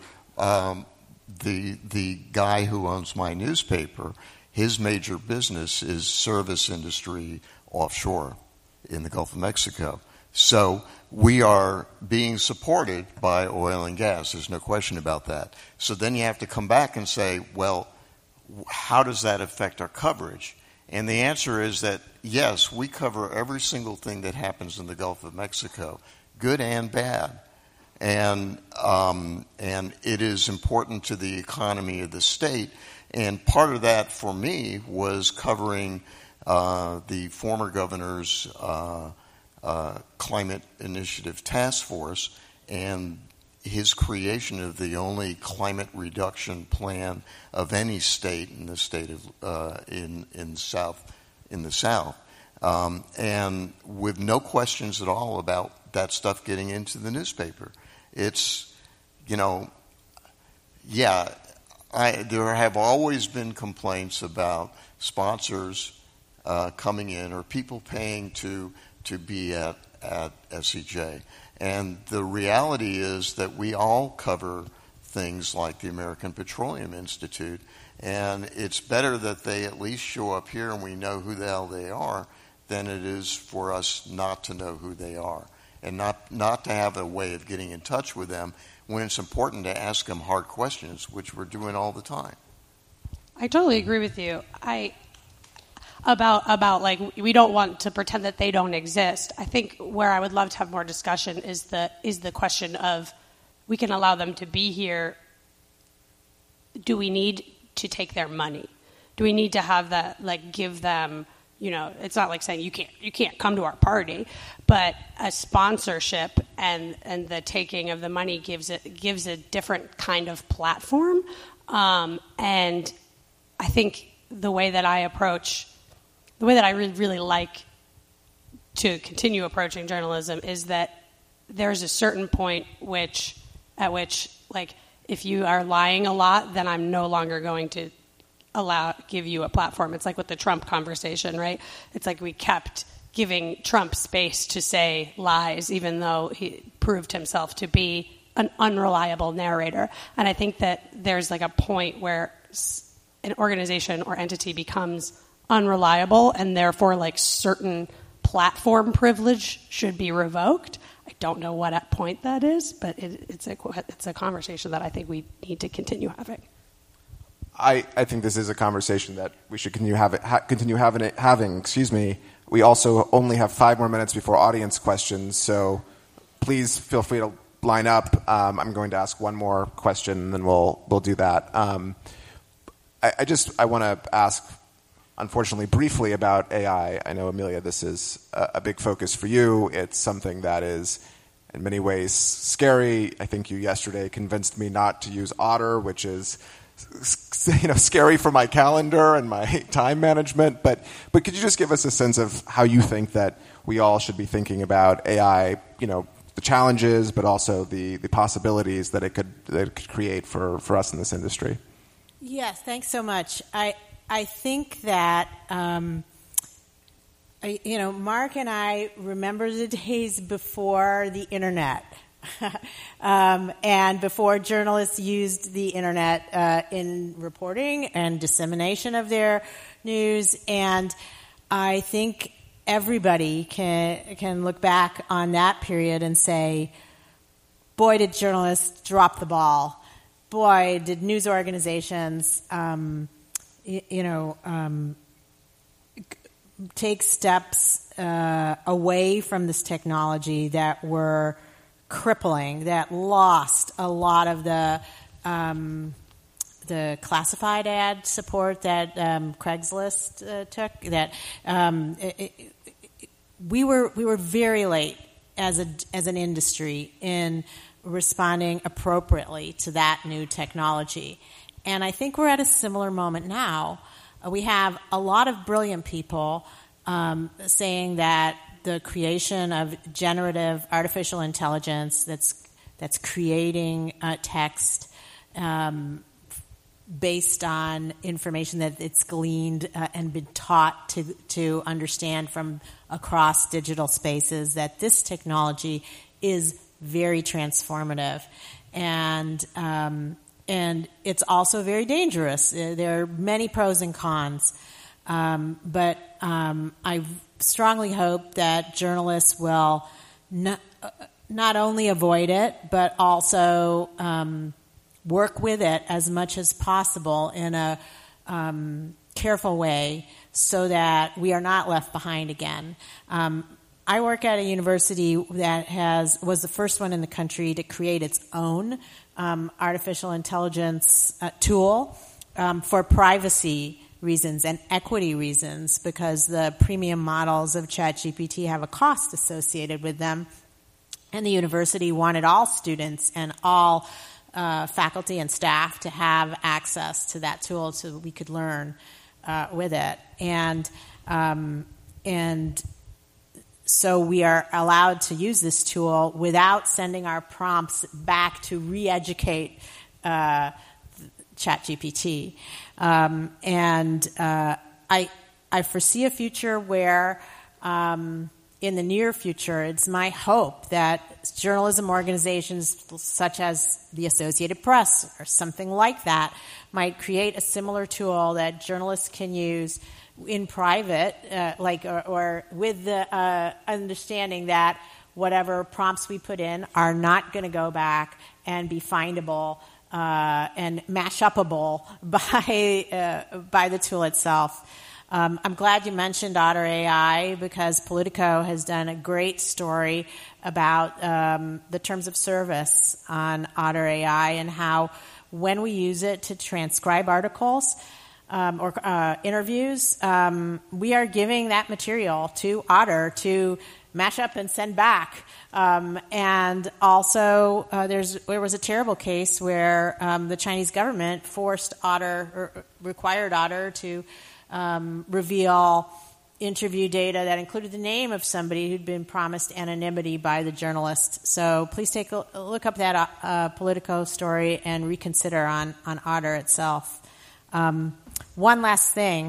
the guy who owns my newspaper, his major business is service industry offshore in the Gulf of Mexico. So we are being supported by oil and gas. There's no question about that. So then you have to come back and say, well, how does that affect our coverage? And the answer is that, yes, we cover every single thing that happens in the Gulf of Mexico, good and bad. And it is important to the economy of the state. And part of that for me was covering the former governor's climate initiative task force and his creation of the only climate reduction plan of any state in the state of in the South, and with no questions at all about that stuff getting into the newspaper. It's, there have always been complaints about sponsors coming in or people paying to be at SEJ. And the reality is that we all cover things like the American Petroleum Institute, and it's better that they at least show up here and we know who the hell they are than it is for us not to know who they are and not to have a way of getting in touch with them when it's important to ask them hard questions, which we're doing all the time. I totally agree with you. About we don't want to pretend that they don't exist. I think where I would love to have more discussion is the question of, we can allow them to be here. Do we need to take their money? Do we need to have that, give them, it's not like saying you can't come to our party, but a sponsorship and the taking of the money gives a different kind of platform. And I think the way that I really like to continue approaching journalism is that there's a certain point at which if you are lying a lot, then I'm no longer going to give you a platform. It's like with the Trump conversation, right? It's like we kept giving Trump space to say lies, even though he proved himself to be an unreliable narrator. And I think that there's a point where an organization or entity becomes unreliable, and therefore certain platform privilege should be revoked. I don't know what point that is, but it's a conversation that I think we need to continue having. I think this is a conversation that we should continue having. We also only have 5 more minutes before audience questions, so please feel free to line up. I'm going to ask one more question, and then we'll do that. I want to ask, unfortunately, briefly about AI. I know, Amelia, this is a big focus for you. It's something that is, in many ways, scary. I think you yesterday convinced me not to use Otter, which is scary for my calendar and my time management. But could you just give us a sense of how you think that we all should be thinking about AI, the challenges, but also the possibilities that it could create for us in this industry? Yes, thanks so much. I think that, Mark and I remember the days before the internet and before journalists used the internet in reporting and dissemination of their news. And I think everybody can look back on that period and say, boy, did journalists drop the ball. Boy, did news organizations take steps away from this technology that were crippling, that lost a lot of the classified ad support that Craigslist took. That we were very late as an industry in responding appropriately to that new technology. And I think we're at a similar moment now. We have a lot of brilliant people saying that the creation of generative artificial intelligence that's creating text based on information that it's gleaned and been taught to understand from across digital spaces, that this technology is very transformative. And it's also very dangerous. There are many pros and cons. But I strongly hope that journalists will not only avoid it, but also work with it as much as possible in a careful way so that we are not left behind again. I work at a university that was the first one in the country to create its own artificial intelligence tool for privacy reasons and equity reasons, because the premium models of ChatGPT have a cost associated with them. And the university wanted all students and all faculty and staff to have access to that tool so that we could learn with it. And so we are allowed to use this tool without sending our prompts back to re-educate ChatGPT. I foresee a future where, in the near future, it's my hope that journalism organizations such as the Associated Press or something like that might create a similar tool that journalists can use in private, or with the understanding that whatever prompts we put in are not going to go back and be findable and mash-upable by the tool itself. I'm glad you mentioned Otter AI, because Politico has done a great story about the terms of service on Otter AI and how when we use it to transcribe articles or interviews, we are giving that material to Otter to mash up and send back. And also, there was a terrible case where the Chinese government forced Otter, or required Otter to reveal interview data that included the name of somebody who'd been promised anonymity by the journalist. So please take a look up that Politico story and reconsider on Otter itself. One last thing.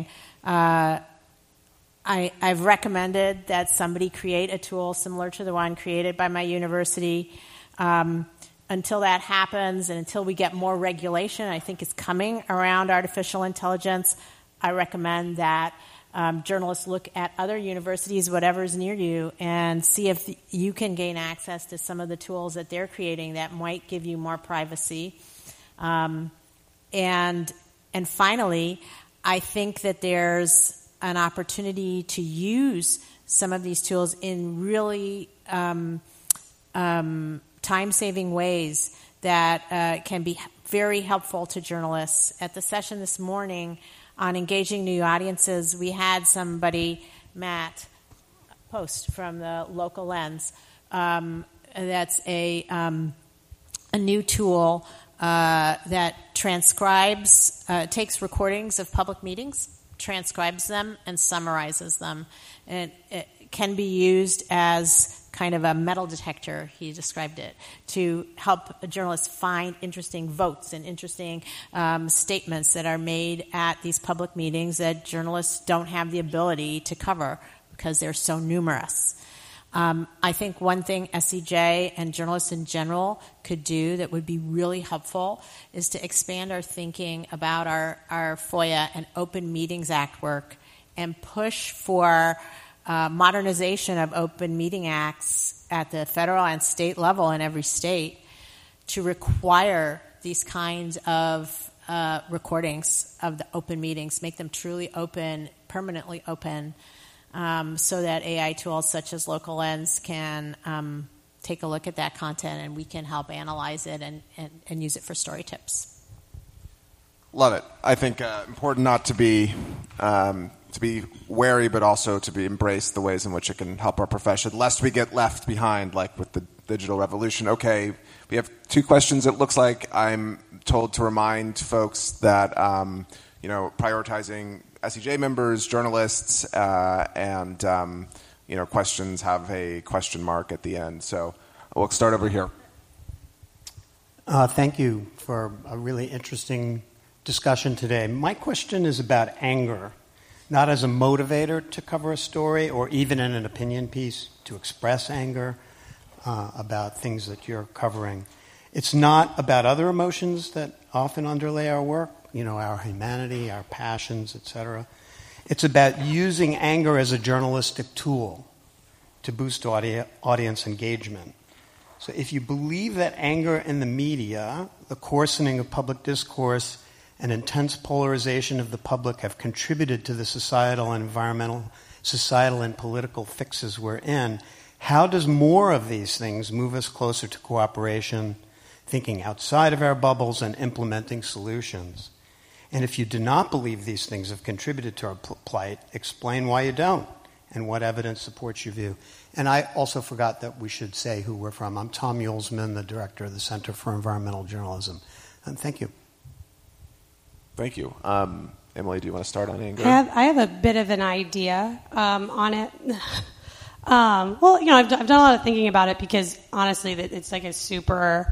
I've recommended that somebody create a tool similar to the one created by my university. Until that happens and until we get more regulation, I think is coming around artificial intelligence, I recommend that journalists look at other universities, whatever is near you, and see if you can gain access to some of the tools that they're creating that might give you more privacy. And finally, I think that there's an opportunity to use some of these tools in really time-saving ways that can be very helpful to journalists. At the session this morning on engaging new audiences, we had somebody, Matt Post from the Local Lens. That's a new tool that transcribes, takes recordings of public meetings, transcribes them, and summarizes them. And it can be used as kind of a metal detector, he described it, to help journalists find interesting votes and interesting statements that are made at these public meetings that journalists don't have the ability to cover because they're so numerous. I think one thing SCJ and journalists in general could do that would be really helpful is to expand our thinking about our FOIA and Open Meetings Act work and push for modernization of open meeting acts at the federal and state level in every state to require these kinds of recordings of the open meetings, make them truly open, permanently open, so that AI tools such as Local Lens can take a look at that content and we can help analyze it and use it for story tips. Love it. I think important not to be wary, but also to embrace the ways in which it can help our profession, lest we get left behind, like with the digital revolution. Okay, we have 2 questions. It looks like I'm told to remind folks that prioritizing SCJ members, journalists, and questions have a question mark at the end. So we'll start over here. Thank you for a really interesting discussion today. My question is about anger, not as a motivator to cover a story or even in an opinion piece to express anger about things that you're covering. It's not about other emotions that often underlay our work, our humanity, our passions, etc. It's about using anger as a journalistic tool to boost audience engagement. So if you believe that anger in the media, the coarsening of public discourse, and intense polarization of the public have contributed to the societal and political fixes we're in, how does more of these things move us closer to cooperation, thinking outside of our bubbles, and implementing solutions? And if you do not believe these things have contributed to our plight, explain why you don't and what evidence supports your view. And I also forgot that we should say who we're from. I'm Tom Yulesman, the director of the Center for Environmental Journalism. And thank you. Thank you. Emily, do you want to start on anger? I have a bit of an idea on it. I've done a lot of thinking about it because, honestly, it's like a super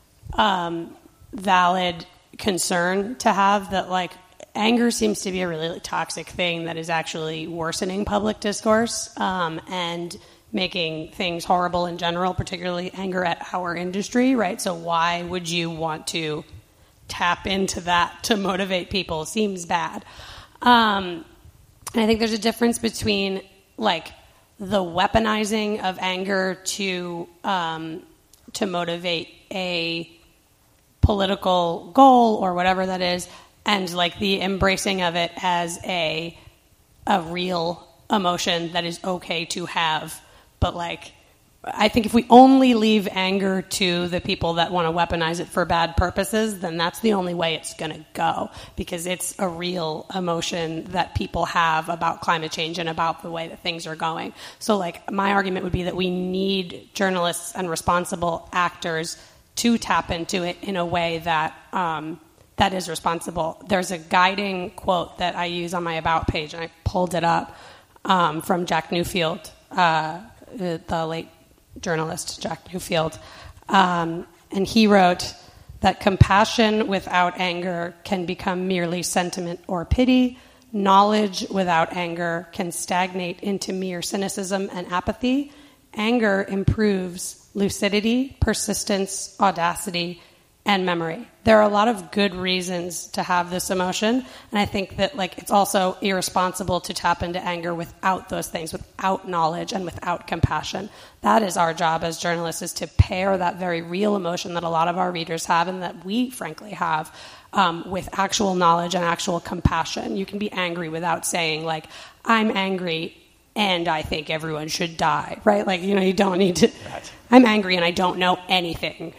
valid concern to have that, like, anger seems to be a really toxic thing that is actually worsening public discourse and making things horrible in general, particularly anger at our industry, right? So why would you want to tap into that to motivate people? Seems bad. And I think there's a difference between like the weaponizing of anger to motivate a political goal or whatever that is, and like the embracing of it as a real emotion that is okay to have. But like, I think if we only leave anger to the people that want to weaponize it for bad purposes, then that's the only way it's going to go, because it's a real emotion that people have about climate change and about the way that things are going. So like, my argument would be that we need journalists and responsible actors to tap into it in a way that that is responsible. There's a guiding quote that I use on my About page, and I pulled it up from Jack Newfield, the late journalist Jack Newfield, and he wrote that compassion without anger can become merely sentiment or pity. Knowledge without anger can stagnate into mere cynicism and apathy. Anger improves lucidity, persistence, audacity, and memory. There are a lot of good reasons to have this emotion, and I think that like it's also irresponsible to tap into anger without those things, without knowledge and without compassion. That is our job as journalists, is to pair that very real emotion that a lot of our readers have and that we frankly have with actual knowledge and actual compassion. You can be angry without saying, like, I'm angry and I think everyone should die, right? Like, you don't need to. Right. I'm angry and I don't know anything.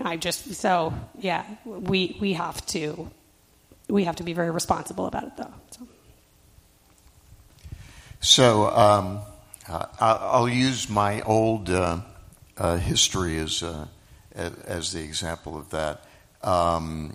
We have to be very responsible about it, though. So I'll use my old history as the example of that. On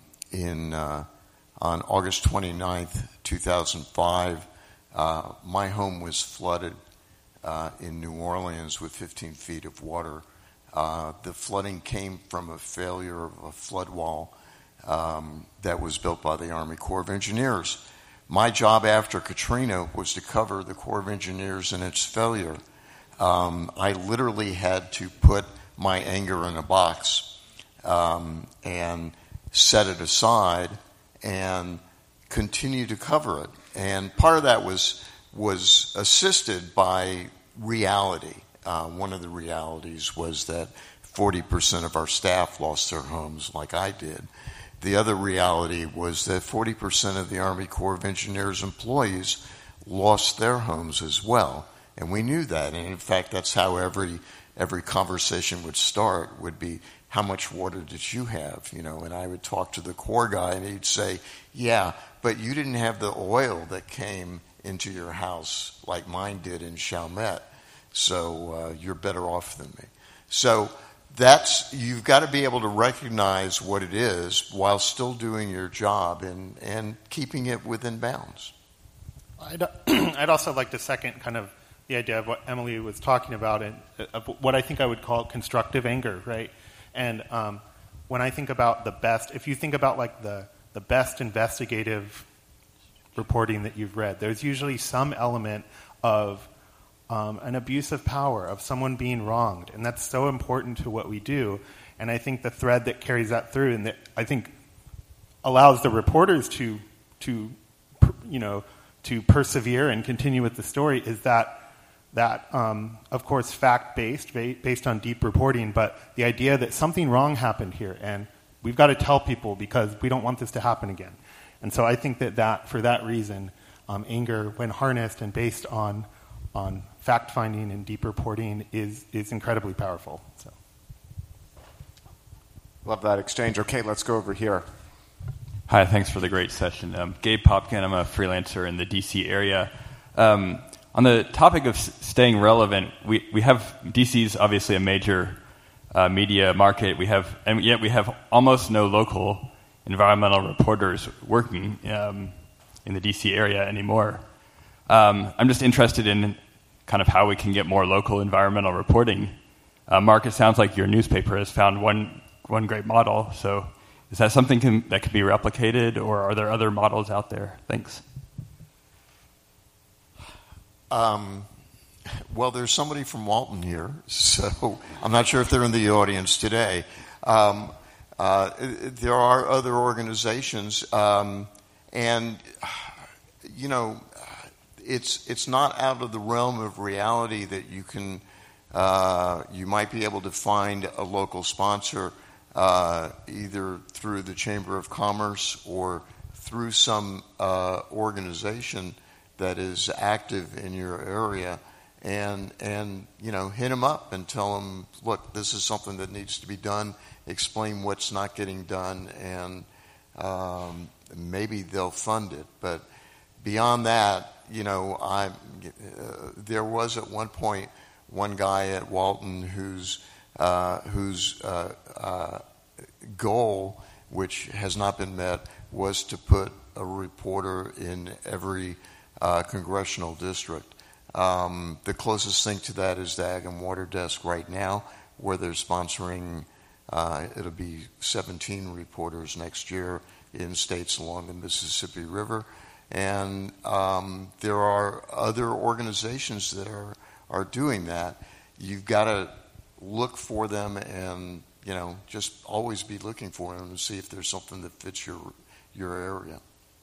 August 29th, 2005, my home was flooded in New Orleans with 15 feet of water. The flooding came from a failure of a flood wall that was built by the Army Corps of Engineers. My job after Katrina was to cover the Corps of Engineers in its failure. I literally had to put my anger in a box and set it aside and continue to cover it. And part of that was assisted by reality. One of the realities was that 40% of our staff lost their homes like I did. The other reality was that 40% of the Army Corps of Engineers employees lost their homes as well. And we knew that. And in fact, that's how every conversation would start, would be, how much water did you have? And I would talk to the Corps guy and he'd say, yeah, but you didn't have the oil that came into your house like mine did in Chalmette. So you're better off than me. So you've got to be able to recognize what it is while still doing your job and keeping it within bounds. I'd also like to second kind of the idea of what Emily was talking about, and of what I think I would call constructive anger, right? And when I think about the best, if you think about like the best investigative reporting that you've read, there's usually some element of an abuse of power, of someone being wronged, and that's so important to what we do. And I think the thread that carries that through, and that I think allows the reporters to persevere and continue with the story, is that of course fact-based, based on deep reporting, but the idea that something wrong happened here, and we've got to tell people because we don't want this to happen again. And so I think that for that reason, anger, when harnessed and based on fact-finding and deep reporting, is incredibly powerful. So, love that exchange. Okay, let's go over here. Hi, thanks for the great session. Gabe Popkin, I'm a freelancer in the D.C. area. On the topic of staying relevant, we have, D.C.'s obviously a major media market. And yet we have almost no local environmental reporters working in the D.C. area anymore. I'm just interested in kind of how we can get more local environmental reporting. Mark, it sounds like your newspaper has found one great model. So is that something that could be replicated, or are there other models out there? Thanks. Well, there's somebody from Walton here, so I'm not sure if they're in the audience today. There are other organizations, and it's not out of the realm of reality that you might be able to find a local sponsor, either through the Chamber of Commerce or through some organization that is active in your area, and hit them up and tell them, look, this is something that needs to be done. Explain what's not getting done, and maybe they'll fund it. But beyond that, there was at one point one guy at Walton whose goal, which has not been met, was to put a reporter in every congressional district. The closest thing to that is the Ag and Water Desk right now, where they're sponsoring, it'll be 17 reporters next year in states along the Mississippi River. And there are other organizations that are doing that. You've got to look for them and, just always be looking for them to see if there's something that fits your area.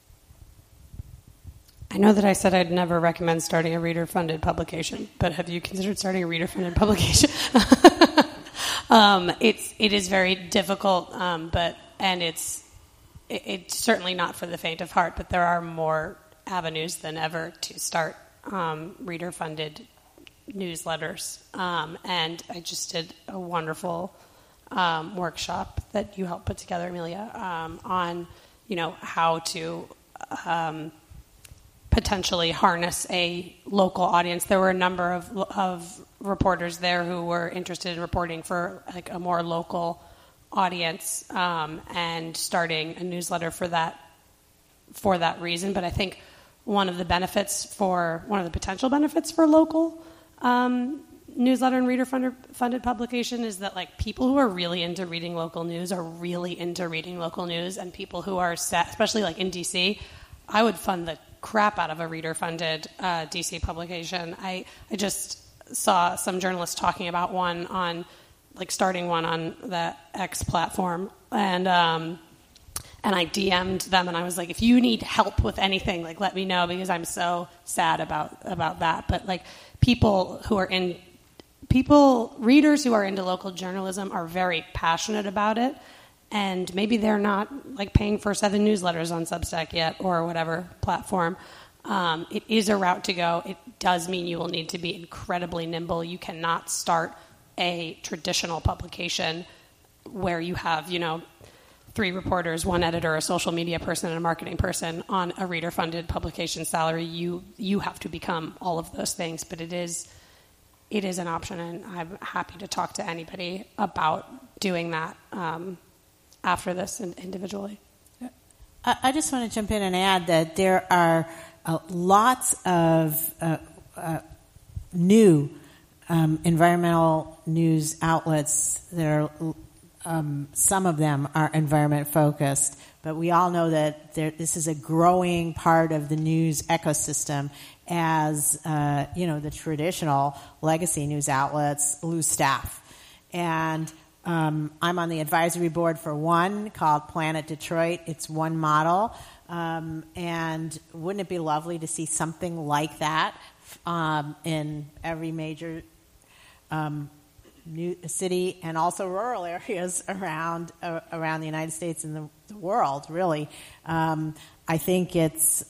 I know that I said I'd never recommend starting a reader-funded publication, but have you considered starting a reader-funded publication? It is very difficult, and it's certainly not for the faint of heart, but there are more avenues than ever to start reader-funded newsletters. And I just did a wonderful workshop that you helped put together, Amelia, on how to potentially harness a local audience. There were a number of reporters there who were interested in reporting for like a more local audience, and starting a newsletter for that reason. But I think one of the potential benefits for local newsletter and reader-funded publication is that like people who are really into reading local news are really into reading local news, and people who are especially like in DC, I would fund the crap out of a reader-funded DC publication. I just saw some journalists talking about one on like starting one on the X platform, and I DM'd them and I was like, if you need help with anything, like let me know, because I'm so sad about that. But like readers who are into local journalism are very passionate about it, and maybe they're not like paying for 7 newsletters on Substack yet or whatever platform. It is a route to go. It does mean you will need to be incredibly nimble. You cannot start a traditional publication where you have, 3 reporters, 1 editor, a social media person, and a marketing person on a reader-funded publication salary. You have to become all of those things, but it is an option, and I'm happy to talk to anybody about doing that after this individually. I just want to jump in and add that there are lots of new environmental news outlets that are, some of them are environment focused, but we all know that this is a growing part of the news ecosystem as the traditional legacy news outlets lose staff. And I'm on the advisory board for one called Planet Detroit. It's one model. And wouldn't it be lovely to see something like that in every major new city and also rural areas around the United States and the world, really? I think it's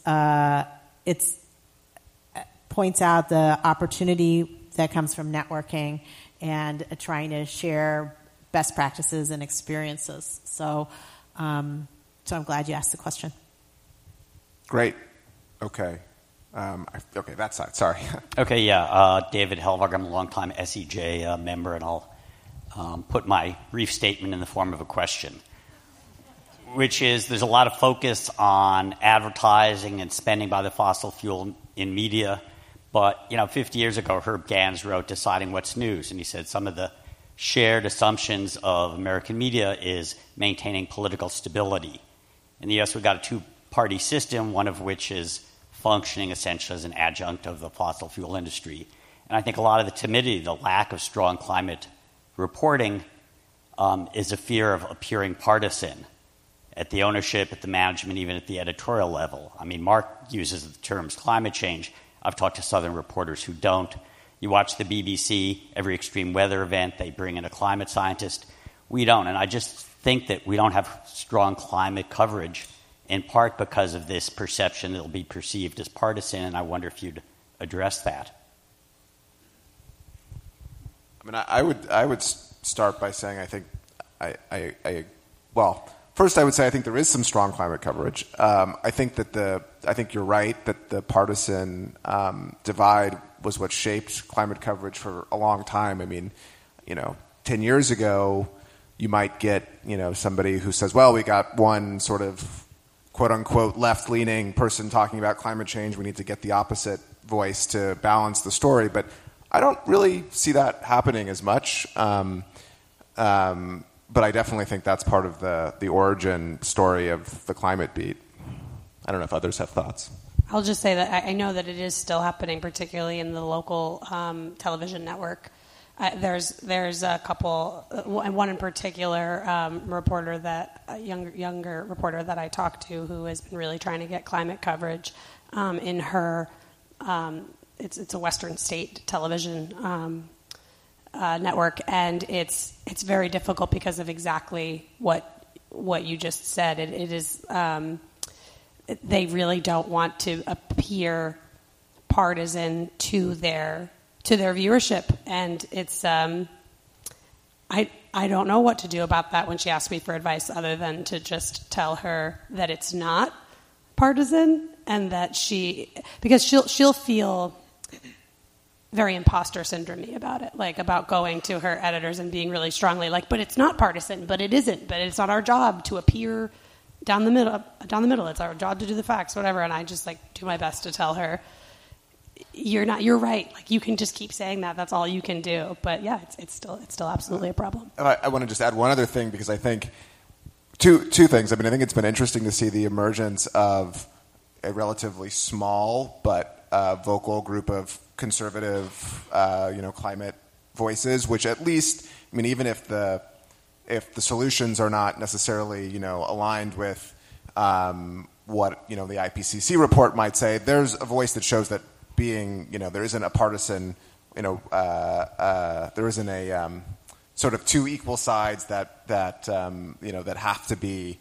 points out the opportunity that comes from networking and trying to share best practices and experiences. So I'm glad you asked the question. Great. Okay. Okay, that side. Sorry. Okay, David Helvig. I'm a longtime SEJ member, and I'll put my brief statement in the form of a question, which is there's a lot of focus on advertising and spending by the fossil fuel in media. But, 50 years ago, Herb Gans wrote Deciding What's News, and he said some of the shared assumptions of American media is maintaining political stability. In the U.S., we've got a two-party system, one of which is functioning essentially as an adjunct of the fossil fuel industry. And I think a lot of the timidity, the lack of strong climate reporting, is a fear of appearing partisan at the ownership, at the management, even at the editorial level. I mean, Mark uses the terms climate change. I've talked to Southern reporters who don't. You watch the BBC, every extreme weather event, they bring in a climate scientist. We don't. And I just think that we don't have strong climate coverage, in part because of this perception that it'll be perceived as partisan, and I wonder if you'd address that. I mean, I would start by saying I think first I would say I think there is some strong climate coverage. I think you're right that the partisan divide was what shaped climate coverage for a long time. I mean, 10 years ago, you might get somebody who says, well, we got one sort of quote-unquote left-leaning person talking about climate change. We need to get the opposite voice to balance the story. But I don't really see that happening as much. But I definitely think that's part of the origin story of the climate beat. I don't know if others have thoughts. I'll just say that I know that it is still happening, particularly in the local television network. There's a couple, one in particular, younger reporter that I talked to who has been really trying to get climate coverage in her. It's a Western state television network, and it's very difficult because of exactly what what you just said. It is they really don't want to appear partisan to their viewership, and it's I don't know what to do about that when she asks me for advice, other than to just tell her that it's not partisan, and that because she'll feel very imposter syndrome-y about it, like about going to her editors and being really strongly like, but it's not partisan, but it isn't, but it's not our job to appear down the middle. It's our job to do the facts, whatever. And I just do my best to tell her, you're right. Like, you can just keep saying that. That's all you can do. But yeah, it's still absolutely a problem. I want to just add one other thing, because I think two things. I mean, I think it's been interesting to see the emergence of a relatively small but vocal group of conservative, climate voices, which at least, I mean, even if the solutions are not necessarily, aligned with what, the IPCC report might say, there's a voice that shows that being, there isn't a partisan, there isn't a sort of two equal sides that have to be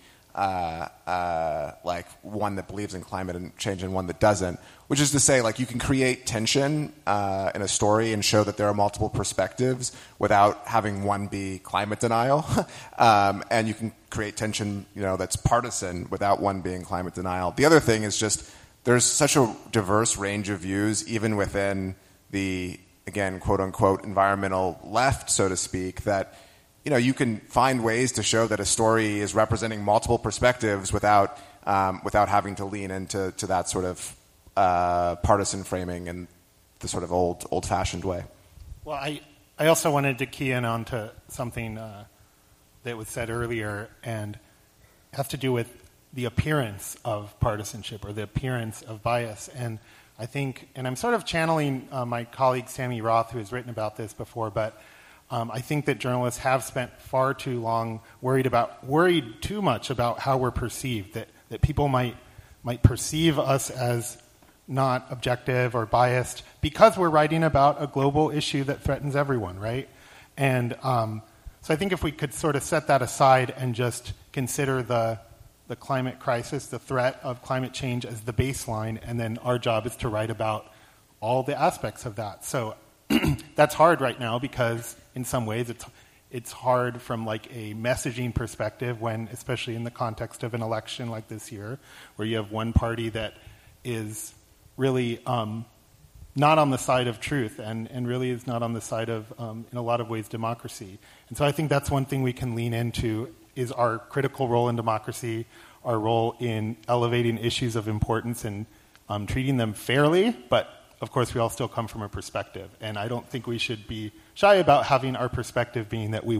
like one that believes in climate and change and one that doesn't. Which is to say, like, you can create tension in a story and show that there are multiple perspectives without having one be climate denial, and you can create tension, that's partisan without one being climate denial. The other thing is just there's such a diverse range of views, even within the, again, quote unquote, environmental left, so to speak, that you can find ways to show that a story is representing multiple perspectives without having to lean into that sort of partisan framing in the sort of old-fashioned way. Well, I also wanted to key in on to something that was said earlier, and it has to do with the appearance of partisanship or the appearance of bias. And I think, and I'm sort of channeling my colleague Sammy Roth, who has written about this before, but I think that journalists have spent far too long worried too much about how we're perceived, that people might perceive us as not objective or biased because we're writing about a global issue that threatens everyone, right? And so I think if we could sort of set that aside and just consider the climate crisis, the threat of climate change as the baseline, and then our job is to write about all the aspects of that. So that's hard right now because in some ways it's hard from like a messaging perspective when, especially in the context of an election like this year, where you have one party that is really not on the side of truth and really is not on the side of, in a lot of ways, democracy. And so I think that's one thing we can lean into is our critical role in democracy, our role in elevating issues of importance and treating them fairly, but of course we all still come from a perspective. And I don't think we should be shy about having our perspective being that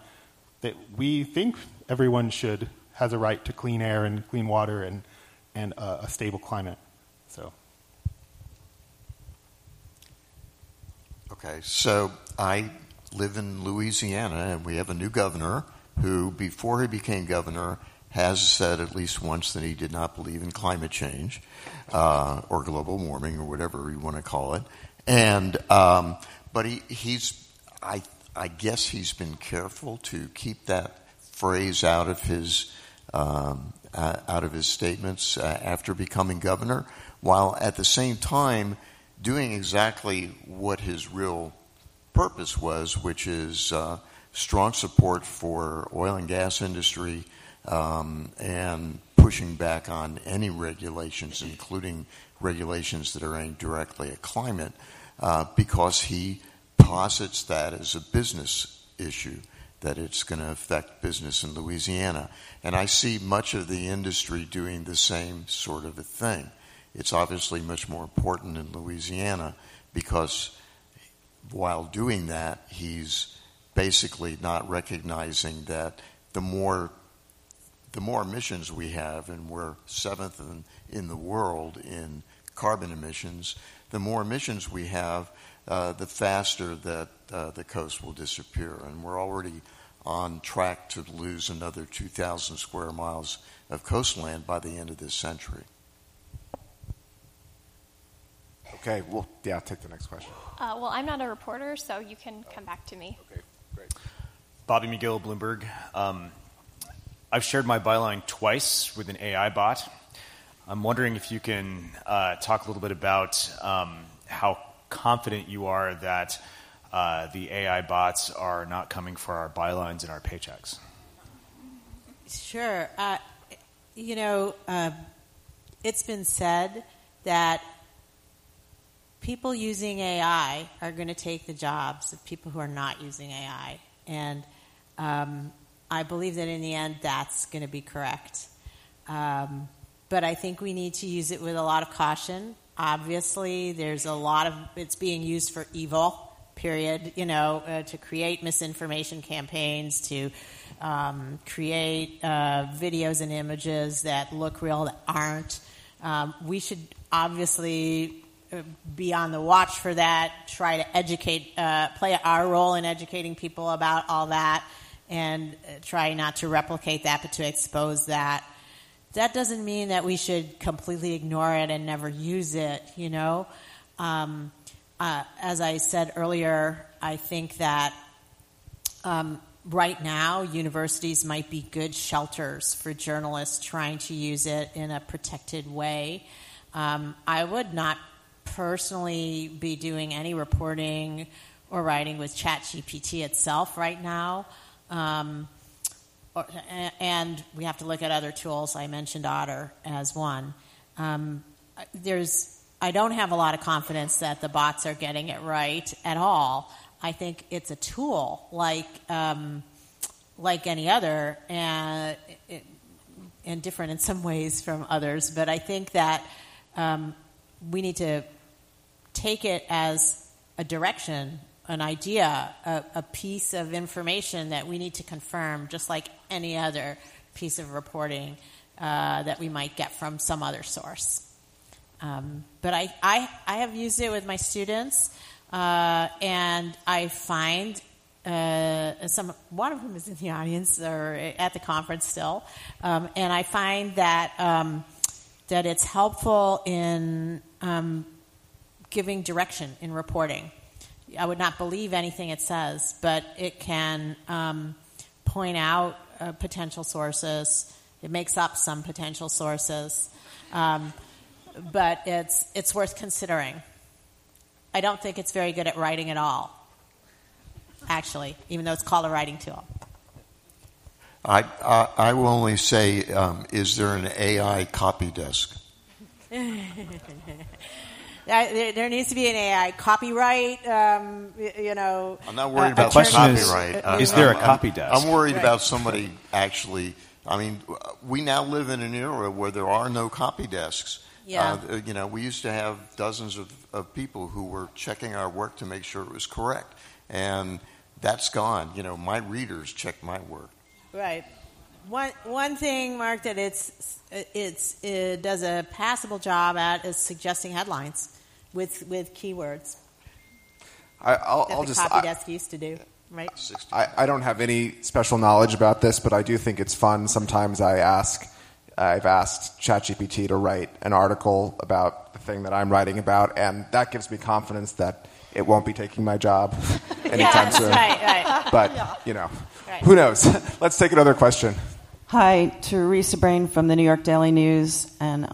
we think everyone has a right to clean air and clean water and a stable climate. So. Okay, so I live in Louisiana, and we have a new governor who, before he became governor, has said at least once that he did not believe in climate change or global warming or whatever you want to call it. And but I guess he's been careful to keep that phrase out of his statements after becoming governor, while at the same time doing exactly what his real purpose was, which is strong support for oil and gas industry and pushing back on any regulations, including regulations that are aimed directly at climate, because he posits that as a business issue, that it's going to affect business in Louisiana. And I see much of the industry doing the same sort of a thing. It's obviously much more important in Louisiana because while doing that, he's basically not recognizing that the more emissions we have, and we're seventh in the world in carbon emissions, the more emissions we have, the faster that the coast will disappear. And we're already on track to lose another 2,000 square miles of coastland by the end of this century. Okay, well, yeah, I'll take the next question. Well, I'm not a reporter, so you can come back to me. Okay, great. Bobby McGill, Bloomberg. I've shared my byline twice with an AI bot. I'm wondering if you can talk a little bit about how confident you are that the AI bots are not coming for our bylines and our paychecks. Sure. It's been said that people using AI are going to take the jobs of people who are not using AI. And I believe that in the end that's going to be correct. But I think we need to use it with a lot of caution. Obviously, there's a lot of it's being used for evil, period, to create misinformation campaigns, to create videos and images that look real that aren't. We should obviously be on the watch for that, try to educate, play our role in educating people about all that, and try not to replicate that, but to expose that. That doesn't mean that we should completely ignore it and never use it, As I said earlier, I think that right now universities might be good shelters for journalists trying to use it in a protected way. I would not personally be doing any reporting or writing with ChatGPT itself right now. And we have to look at other tools. I mentioned Otter as one. I don't have a lot of confidence that the bots are getting it right at all. I think it's a tool like any other, and different in some ways from others. But I think that we need to take it as a direction, an idea, a piece of information that we need to confirm, just like any other piece of reporting that we might get from some other source. But I have used it with my students, and I find one of them is in the audience or at the conference still, and I find that that it's helpful in giving direction in reporting. I would not believe anything it says, but it can point out potential sources. It makes up some potential sources, but it's worth considering. I don't think it's very good at writing at all, actually, even though it's called a writing tool. I will only say, is there an AI copy desk? There needs to be an AI copyright, I'm not worried about the copyright. Is there a copy desk? I'm worried about somebody actually. I mean, we now live in an era where there are no copy desks. Yeah. We used to have dozens of people who were checking our work to make sure it was correct, and that's gone. My readers check my work. Right. One thing, Mark, that it does a passable job at is suggesting headlines with keywords. I'll the just copy desk used to do, right? I don't have any special knowledge about this, but I do think it's fun. Sometimes I've asked ChatGPT to write an article about the thing that I'm writing about, and that gives me confidence that it won't be taking my job anytime soon. Right. But, who knows? Let's take another question. Hi, Teresa Brain from the New York Daily News, and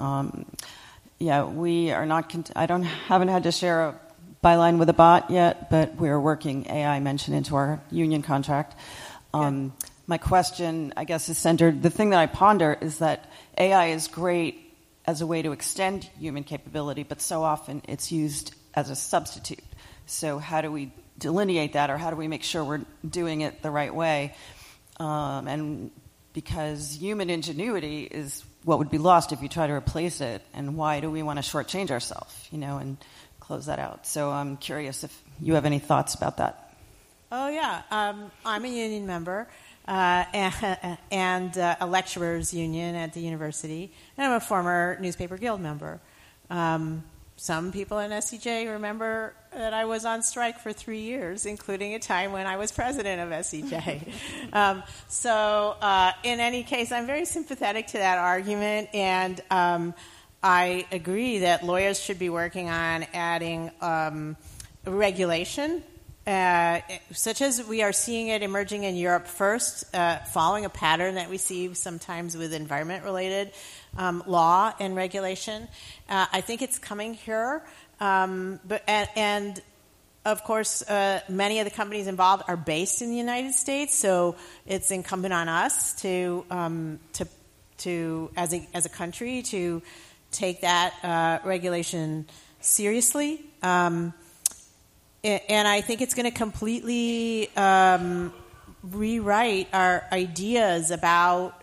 we are not. Haven't had to share a byline with a bot yet, but we're working AI mention into our union contract. My question, I guess, is centered. The thing that I ponder is that AI is great as a way to extend human capability, but so often it's used as a substitute. So how do we delineate that, or how do we make sure we're doing it the right way? And because human ingenuity is what would be lost if you try to replace it, and why do we want to shortchange ourselves, and close that out? So I'm curious if you have any thoughts about that. Oh, yeah. I'm a union member and a lecturers union at the university, and I'm a former newspaper guild member. Some people in SCJ remember that I was on strike for 3 years, including a time when I was president of SCJ. So in any case, I'm very sympathetic to that argument, and I agree that lawyers should be working on adding regulation such as we are seeing it emerging in Europe first, following a pattern that we see sometimes with environment-related law and regulation. I think it's coming here, and of course, many of the companies involved are based in the United States, so it's incumbent on us to as a country to take that regulation seriously. And I think it's going to completely rewrite our ideas about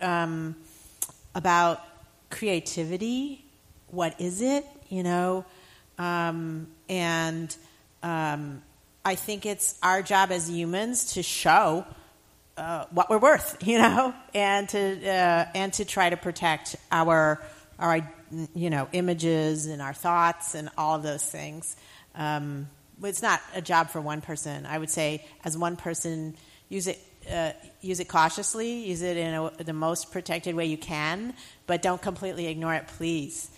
creativity. What is it? I think it's our job as humans to show what we're worth, and to try to protect our images and our thoughts and all of those things. It's not a job for one person. I would say, as one person, use it cautiously, use it in the most protected way you can, but don't completely ignore it, please.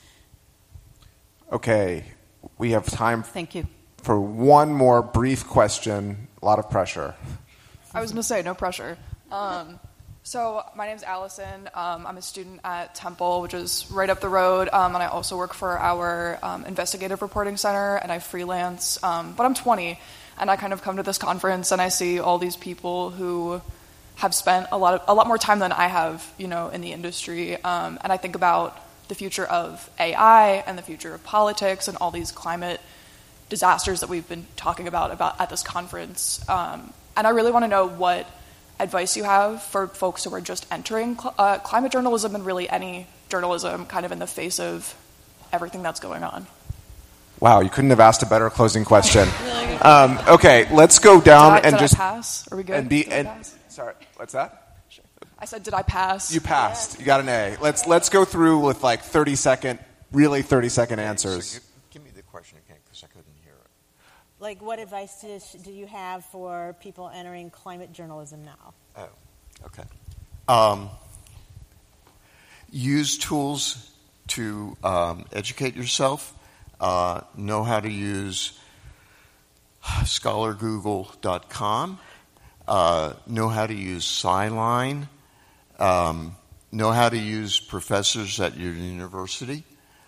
Okay, we have time. Thank you. For one more brief question. A lot of pressure. I was going to say, no pressure. So my name's Allison. I'm a student at Temple, which is right up the road, and I also work for our investigative reporting center, and I freelance. But I'm 20, and I kind of come to this conference, and I see all these people who have spent a lot more time than I have, in the industry, and I think about the future of AI and the future of politics and all these climate disasters that we've been talking about at this conference. And I really want to know what advice you have for folks who are just entering climate journalism and really any journalism kind of in the face of everything that's going on. Wow, you couldn't have asked a better closing question. Okay, let's go down did just I pass? Are we good? Sorry, what's that? Sure. I said, did I pass? You passed. Yeah. You got an A. Let's go through with like 30-second answers. So give me the question again, because I couldn't hear it. Like, what advice do you have for people entering climate journalism now? Oh, okay. Use tools to educate yourself. Know how to use scholargoogle.com. Know how to use Sciline. Know how to use professors at your university.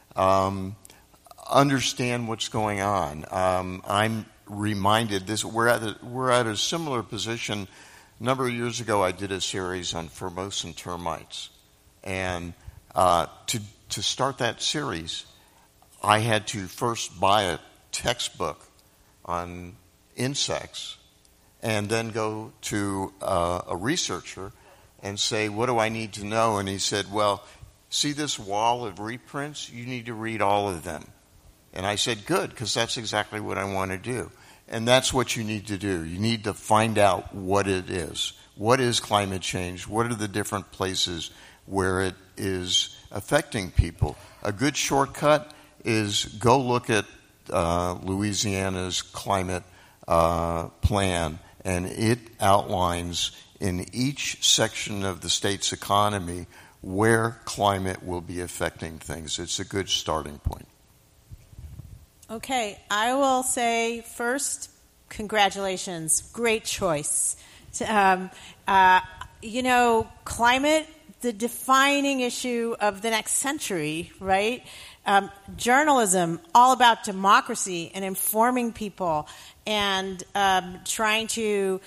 Understand what's going on. I'm reminded we're at a similar position. A number of years ago, I did a series on Formosan termites, and to start that series, I had to first buy a textbook on insects, and then go to a researcher and say, "What do I need to know?" And he said, "Well, see this wall of reprints? You need to read all of them." And I said, good, because that's exactly what I want to do. And that's what you need to do. You need to find out what it is. What is climate change? What are the different places where it is affecting people? A good shortcut is go look at Louisiana's climate plan, and it outlines in each section of the state's economy where climate will be affecting things. It's a good starting point. Okay, I will say first, congratulations. Great choice. Climate, the defining issue of the next century, right? Journalism, all about democracy and informing people and trying to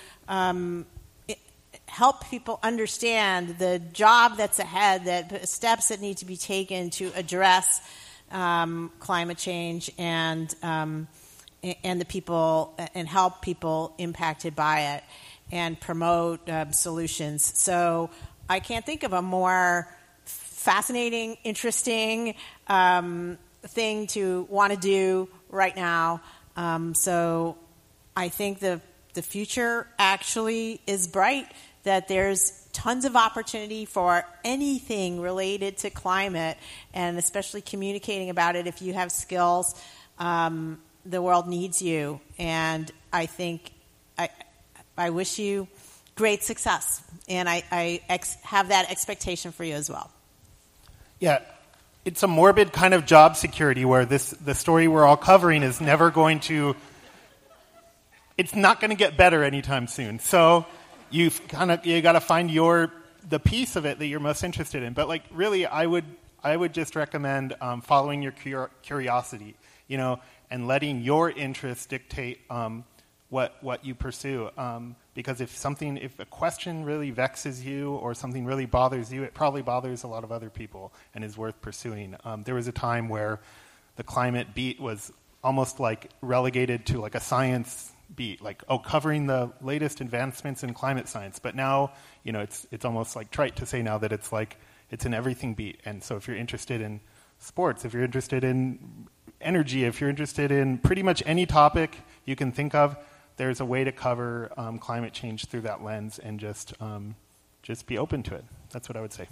help people understand the job that's ahead, the steps that need to be taken to address climate change and the people and help people impacted by it and promote solutions. So I can't think of a more fascinating, interesting thing to want to do right now. So I think the future actually is bright, that there's tons of opportunity for anything related to climate, and especially communicating about it if you have skills. The world needs you, and I think I wish you great success, and I have that expectation for you as well. Yeah, it's a morbid kind of job security where the story we're all covering is never going to it's not going to get better anytime soon. So you got to find the piece of it that you're most interested in. But like really, I would just recommend following your curiosity, and letting your interests dictate what you pursue. Because if a question really vexes you or something really bothers you, it probably bothers a lot of other people and is worth pursuing. There was a time where the climate beat was almost like relegated to like a science beat, like, covering the latest advancements in climate science. But now, it's almost like trite to say now that it's like it's an everything beat. And so if you're interested in sports, if you're interested in energy, if you're interested in pretty much any topic you can think of, there's a way to cover climate change through that lens, and just be open to it. That's what I would say.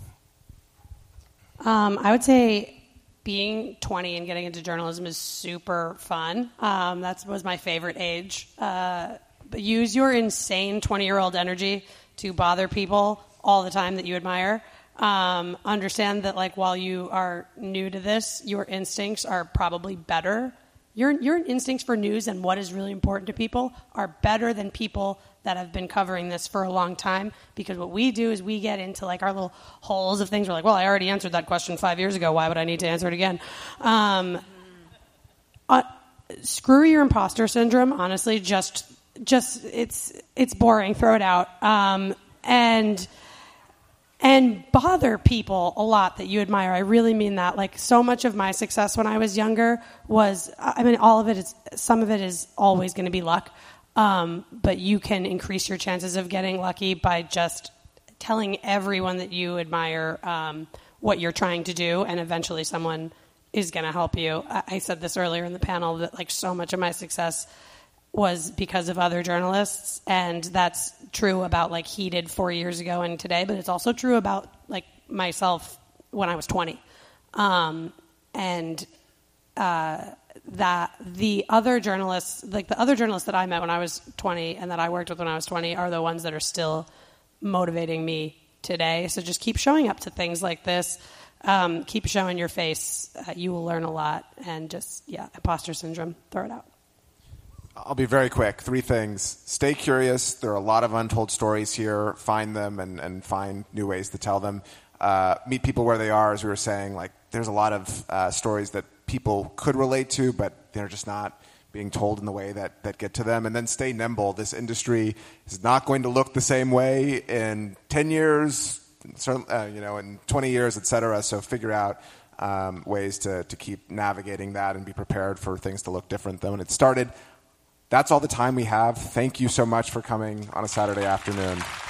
I would say being 20 and getting into journalism is super fun. That was my favorite age. But use your insane 20-year-old energy to bother people all the time that you admire. Understand that, like, while you are new to this, your instincts are probably better. Your instincts for news and what is really important to people are better than people that have been covering this for a long time, because what we do is we get into like our little holes of things. We're like, well, I already answered that question 5 years ago. Why would I need to answer it again? Screw your imposter syndrome. Honestly, just it's boring. Throw it out. And bother people a lot that you admire. I really mean that. Like, so much of my success when I was younger was, some of it is always going to be luck. But you can increase your chances of getting lucky by just telling everyone that you admire what you're trying to do, and eventually someone is going to help you. I said this earlier in the panel that, like, so much of my success was because of other journalists, and that's true about like he did 4 years ago and today, but it's also true about like myself when I was 20. That the other journalists, like the other journalists that I met when I was 20 and that I worked with when I was 20, are the ones that are still motivating me today. So just keep showing up to things like this. Keep showing your face. You will learn a lot. And just, imposter syndrome, throw it out. I'll be very quick. 3 things. Stay curious. There are a lot of untold stories here. Find them and find new ways to tell them. Meet people where they are, as we were saying. Like, there's a lot of stories that people could relate to, but they're just not being told in the way that get to them. And then stay nimble. This industry is not going to look the same way in 10 years, in 20 years, et cetera. So figure out ways to keep navigating that and be prepared for things to look different than when it started. That's all the time we have. Thank you so much for coming on a Saturday afternoon.